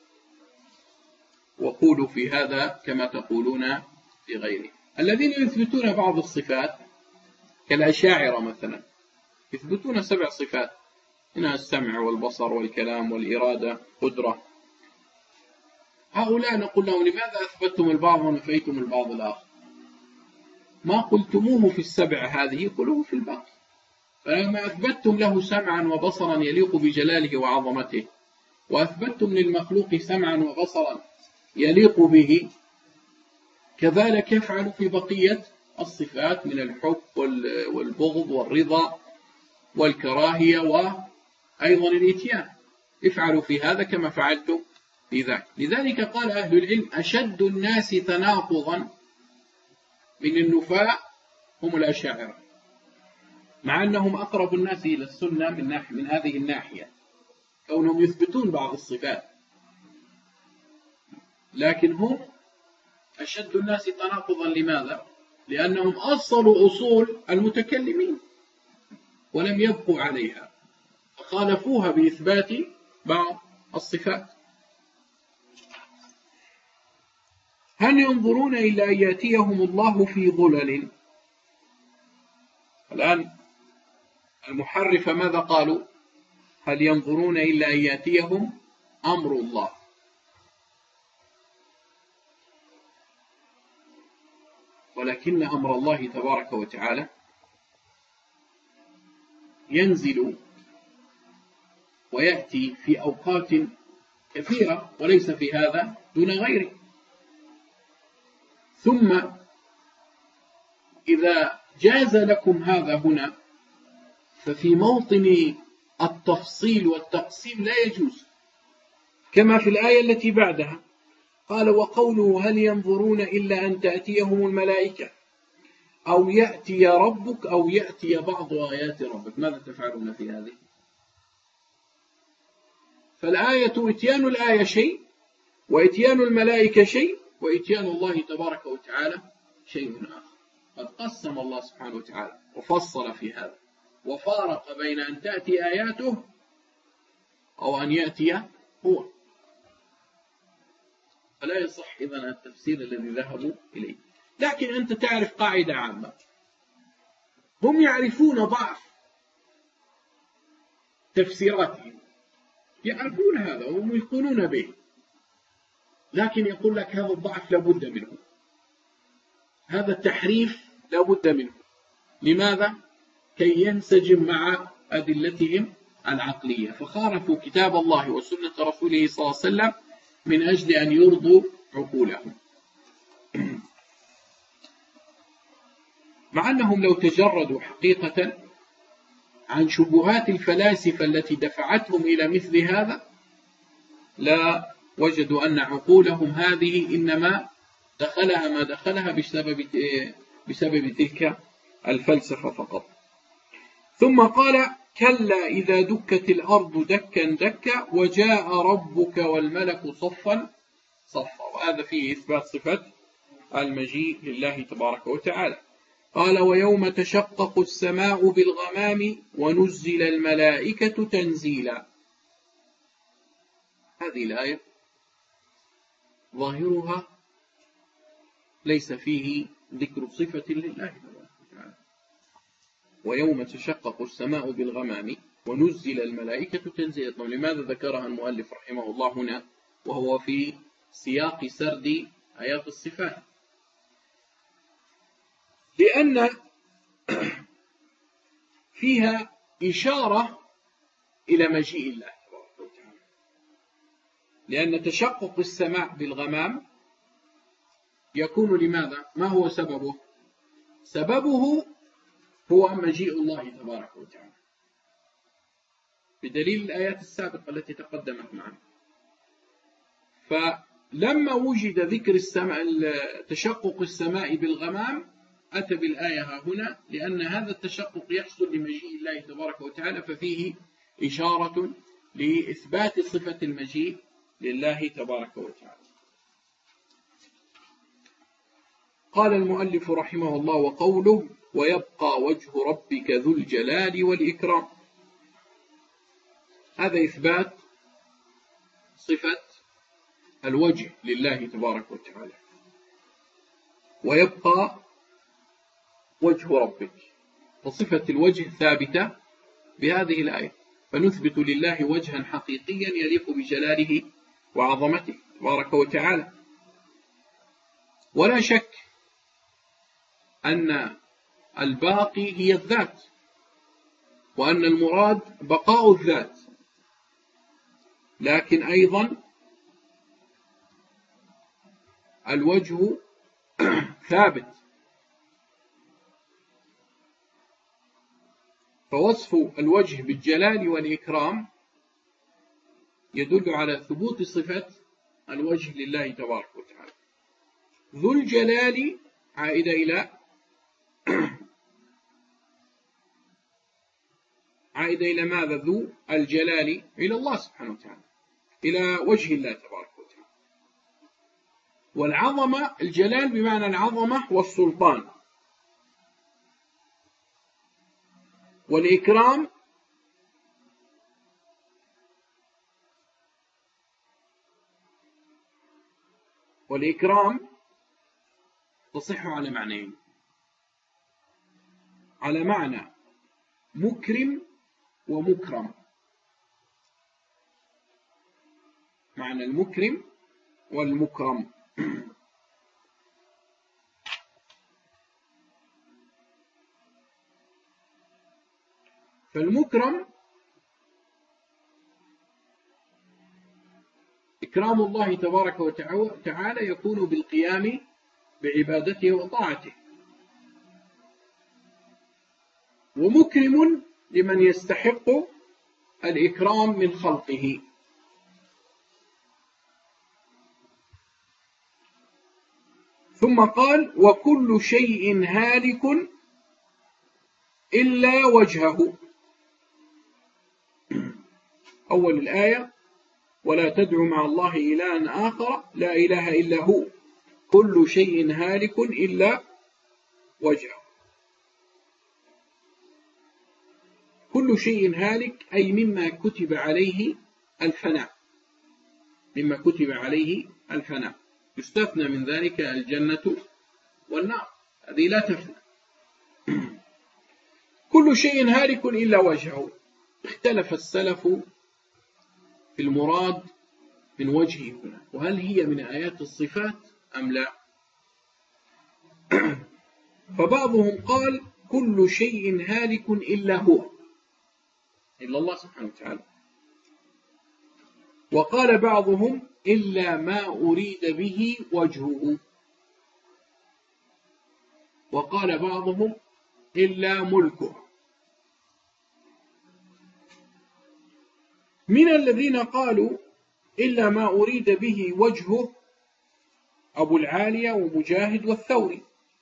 وقولوا في هذا كما تقولون في غيره. الذين يثبتون بعض الصفات كالأشاعرة مثلا يثبتون سبع صفات، منها السمع والبصر والكلام والإرادة قدرة، هؤلاء نقول لهم لماذا أثبتتم البعض ونفيتم البعض الآخر؟ ما قلتموه في السبع هذه قلوه في الباقي، فلما أثبتتم له سمعا وبصرا يليق بجلاله وعظمته، وأثبتتم للمخلوق سمعا وبصرا يليق به، كذلك يفعل في بقية الصفات من الحب والبغض والرضا والكراهية وأيضا الإتيان، افعلوا في هذا كما فعلتم في ذاك. لذلك قال أهل العلم أشد الناس تناقضا من النفاة هم الأشاعرة، مع أنهم أقرب الناس إلى السنة من, ناحية من هذه الناحية، كونهم يثبتون بعض الصفات، لكن هم أشد الناس تناقضا. لماذا؟ لأنهم أصلوا أصول المتكلمين ولم يبقوا عليها، فخالفوها بإثبات بعض الصفات. هل ينظرون إلا أن يأتيهم الله في ظلل؟ الآن المحرفة ماذا قالوا؟ هل ينظرون إلا أن يأتيهم أمر الله، ولكن أمر الله تبارك وتعالى ينزل ويأتي في أوقات كثيرة وليس في هذا دون غيره. ثم إذا جاز لكم هذا هنا ففي موطن التفصيل والتقسيم لا يجوز، كما في الآية التي بعدها قال وقوله هل ينظرون إلا أن تأتيهم الملائكة أو يأتي ربك أو يأتي بعض آيات ربك، ماذا تفعلون في هذه؟ فالآية إتيان الآية شيء، وإتيان الملائكة شيء، وإتيان الله تبارك وتعالى شيء آخر. قد قسم الله سبحانه وتعالى وفصل في هذا وفارق بين أن تأتي آياته أو أن يأتي هو. فلا يصح إذن التفسير الذي ذهبوا إليه. لكن أنت تعرف قاعدة عامة، هم يعرفون ضعف تفسيراتهم، يعرفون هذا وهم يقولون به، لكن يقول لك هذا الضعف لابد منه، هذا التحريف لابد منه. لماذا؟ كي ينسجم مع أدلتهم العقلية، فخالفوا كتاب الله وسنة رسوله صلى الله عليه وسلم من أجل أن يرضوا عقولهم، مع أنهم لو تجردوا حقيقة عن شبهات الفلاسفة التي دفعتهم إلى مثل هذا لا وجدوا أن عقولهم هذه إنما دخلها ما دخلها بسبب بسبب تلك الفلسفة فقط. ثم قال كلا إذا دكت الأرض دكا دكا وجاء ربك والملك صفا صفا، وهذا فيه إثبات صفة المجيء لله تبارك وتعالى. قال ويوم تشقق السماء بالغمام ونزل الملائكة تنزيلا. هذه الآية ظاهرها ليس فيه ذكر صفة لله تعالى. ويوم تشقق السماء بالغمام ونزل الملائكة تنزيلا. لماذا ذكرها المؤلف رحمه الله هنا وهو في سياق سرد آيات الصفات؟ لأن فيها إشارة إلى مجيء الله تبارك وتعالى، لأن تشقق السماء بالغمام يكون لماذا؟ ما هو سببه؟ سببه هو مجيء الله تبارك وتعالى بدليل الآيات السابقة التي تقدمت معنا. فلما وجد ذكر السماء تشقق السماء بالغمام أتى بالآية هنا، لأن هذا التشقق يحصل لمجيء الله تبارك وتعالى، ففيه إشارة لإثبات صفة المجيء لله تبارك وتعالى. قال المؤلف رحمه الله وقوله ويبقى وجه ربك ذو الجلال والإكرام، هذا إثبات صفة الوجه لله تبارك وتعالى. ويبقى وجه ربك، فصفة الوجه ثابتة بهذه الآية، فنثبت لله وجها حقيقيا يليق بجلاله وعظمته تبارك وتعالى. ولا شك أن الباقي هي الذات، وأن المراد بقاء الذات، لكن أيضا الوجه ثابت، فوصف الوجه بالجلال والإكرام يدل على ثبوت صفة الوجه لله تبارك وتعالى. ذو الجلال عائدة إلى عائدة إلى ماذا؟ ذو الجلال إلى الله سبحانه وتعالى، إلى وجه الله تبارك وتعالى. والعظمة الجلال بمعنى العظمة والسلطان، والإكرام والإكرام تصح على معنيين، على معنى مكرم ومكرم، معنى المكرم والمكرم. فالمكرم إكرام الله تبارك وتعالى يكون بالقيام بعبادته وطاعته، ومكرم لمن يستحق الإكرام من خلقه. ثم قال: وكل شيء هالك إلا وجهه. أول الآية: ولا تدع مع الله إلها آخر لا إله إلا هو كل شيء هالك إلا وجهه. كل شيء هالك أي مما كتب عليه الفناء، مما كتب عليه الفناء، يستثنى من ذلك الجنة والنار، هذه لا تفنى. كل شيء هالك إلا وجهه. اختلف السلف في المراد من وجهه هنا، وهل هي من آيات الصفات أم لا؟ فبعضهم قال: كل شيء هالك إلا هو، إلا الله سبحانه وتعالى. وقال بعضهم: إلا ما أريد به وجهه. وقال بعضهم: إلا ملكه. من الذين قالوا إلا ما أريد به وجهه أبو العالية ومجاهد والثوري.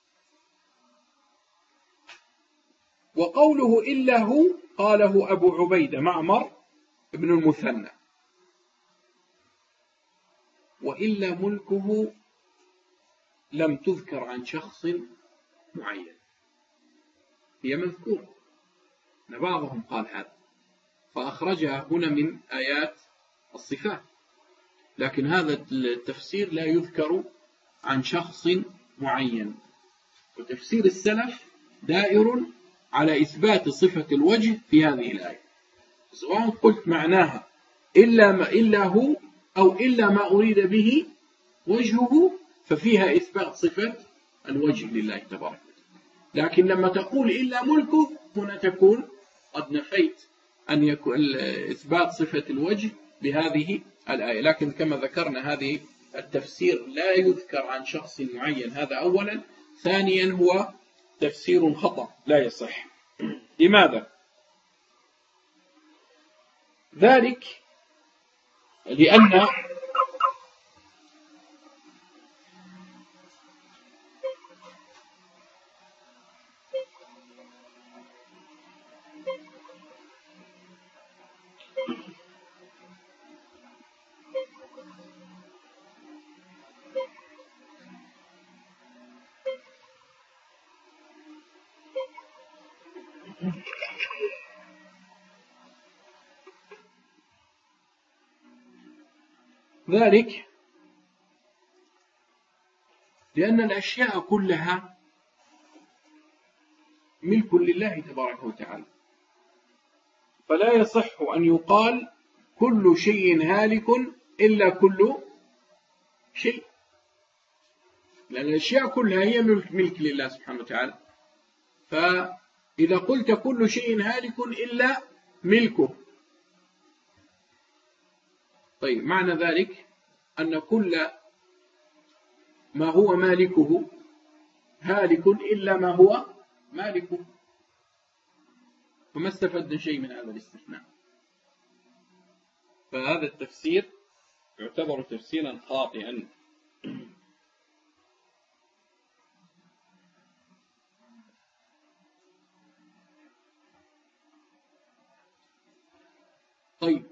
وقوله إلا هو قاله أبو عبيدة معمر ابن المثنى. وإلا ملكه لم تذكر عن شخص معين، هي مذكورة، بعضهم قال هذا فأخرجها هنا من آيات الصفات، لكن هذا التفسير لا يذكر عن شخص معين. وتفسير السلف دائر على إثبات صفة الوجه في هذه الآية، سواء قلت معناها إلا ما إلا هو أو إلا ما أريد به وجهه، ففيها إثبات صفة الوجه لله تبارك وتعالى. لكن لما تقول إلا ملكه، هنا تكون قد نفيت أن يكون إثبات صفة الوجه بهذه الآية. لكن كما ذكرنا هذه التفسير لا يذكر عن شخص معين، هذا أولا. ثانيا هو تفسير خطأ لا يصح. لماذا؟ ذلك لأن ذلك لأن الأشياء كلها ملك لله تبارك وتعالى، فلا يصح أن يقال كل شيء هالك إلا كل شيء، لأن الأشياء كلها هي ملك لله سبحانه وتعالى. فإذا قلت كل شيء هالك إلا ملكه، طيب معنى ذلك أن كل ما هو مالكه هالك إلا ما هو مالكه، فما استفدنا شيء من هذا الاستثناء. فهذا التفسير يعتبر تفسيرا خاطئا. طيب،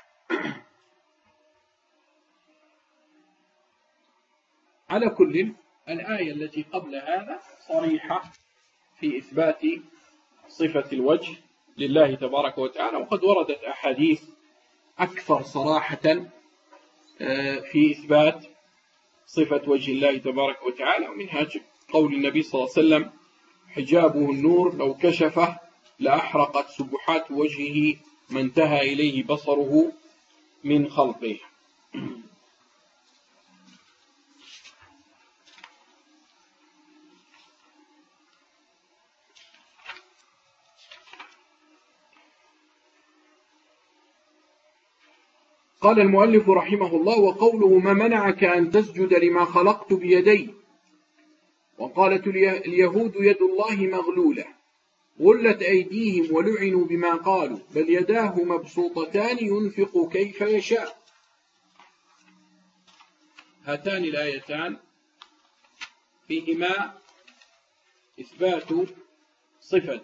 على كل الآية التي قبل هذا صريحة في إثبات صفة الوجه لله تبارك وتعالى، وقد وردت أحاديث أكثر صراحة في إثبات صفة وجه الله تبارك وتعالى، ومنها قول النبي صلى الله عليه وسلم: حجابه النور لو كشفه لأحرقت سبحات وجهه ما انتهى إليه بصره من خلقه. قال المؤلف رحمه الله: وقوله ما منعك أن تسجد لما خلقت بيدي. وقالت اليهود يد الله مغلولة غلت أيديهم ولعنوا بما قالوا بل يداه مبسوطتان ينفق كيف يشاء. هاتان الآيتان فيهما إثبات صفة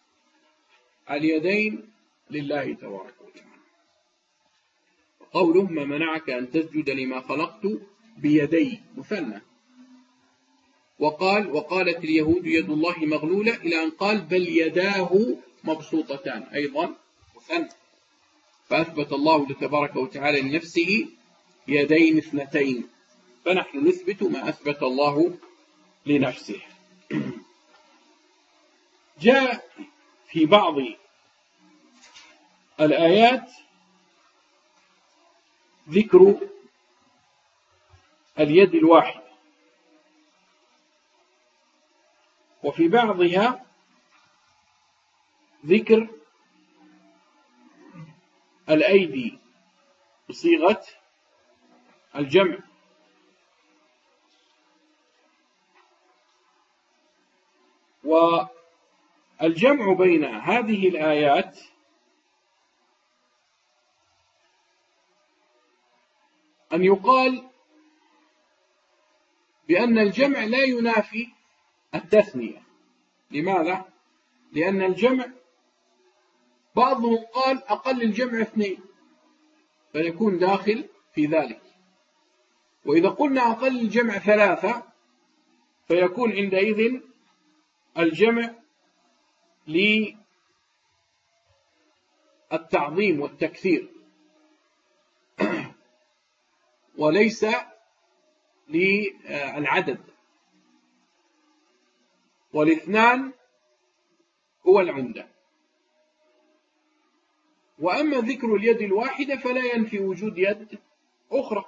اليدين لله تبارك وتعالى. قوله ما منعك أن تسجد لما خلقت بيدي مثنى. وقال وقالت اليهود يد الله مغلولة إلى أن قال بل يداه مبسوطتان أيضا مثنى. فأثبت الله تبارك وتعالى لنفسه يدين اثنتين، فنحن نثبت ما أثبت الله لنفسه. جاء في بعض الآيات ذكر اليد الواحدة، وفي بعضها ذكر الأيدي بصيغة الجمع. والجمع بين هذه الآيات أن يقال بأن الجمع لا ينافي التثنية. لماذا؟ لأن الجمع بعضهم قال أقل الجمع اثنين فيكون داخل في ذلك، وإذا قلنا أقل الجمع ثلاثة فيكون عندئذ الجمع للتعظيم والتكثير وليس للعدد، والاثنان هو العمدة. وأما ذكر اليد الواحدة فلا ينفي وجود يد أخرى.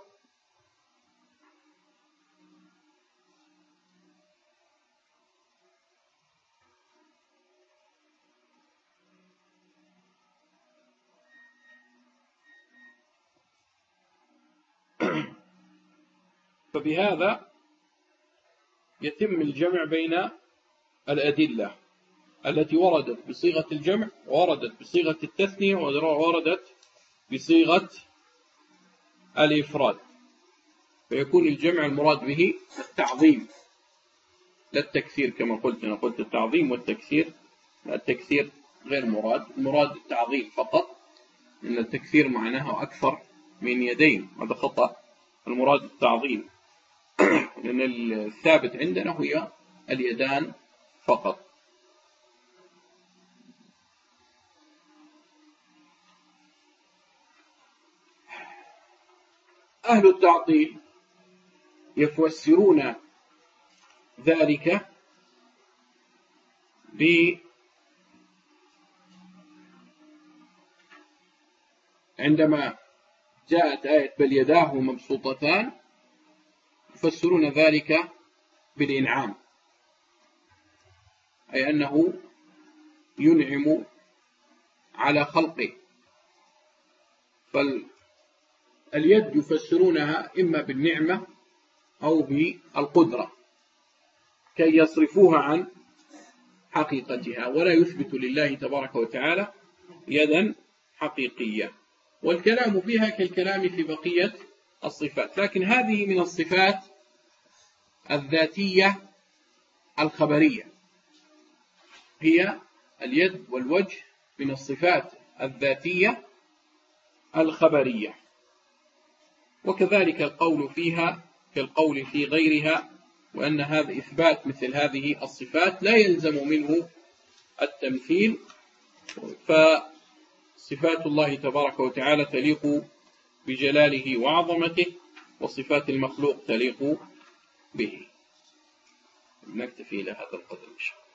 فبهذا يتم الجمع بين الأدلة التي وردت بصيغة الجمع ووردت بصيغة التثنية ووردت بصيغة الإفراد، فيكون الجمع المراد به التعظيم لا التكثير. كما قلت أنا قلت التعظيم والتكثير، التكثير غير مراد، المراد التعظيم فقط، إن التكثير معناه أكثر من يدين، هذا خطأ. المراد التعظيم لأن الثابت عندنا هي اليدان فقط. أهل التعطيل يفسرون ذلك ب عندما جاءت آية بل يداه مبسوطتان يفسرون ذلك بالإنعام، أي أنه ينعم على خلقه. فاليد يفسرونها إما بالنعمة أو بالقدرة كي يصرفوها عن حقيقتها، ولا يثبت لله تبارك وتعالى يدا حقيقية. والكلام فيها كالكلام في بقية الصفات، لكن هذه من الصفات الذاتية الخبرية، هي اليد والوجه من الصفات الذاتية الخبرية. وكذلك القول فيها كالقول في غيرها، وأن هذا إثبات مثل هذه الصفات لا يلزم منه التمثيل. فصفات الله تبارك وتعالى تليق بجلاله وعظمته، وصفات المخلوق تليق به. نكتفي إلى هذا القدر إن شاء الله.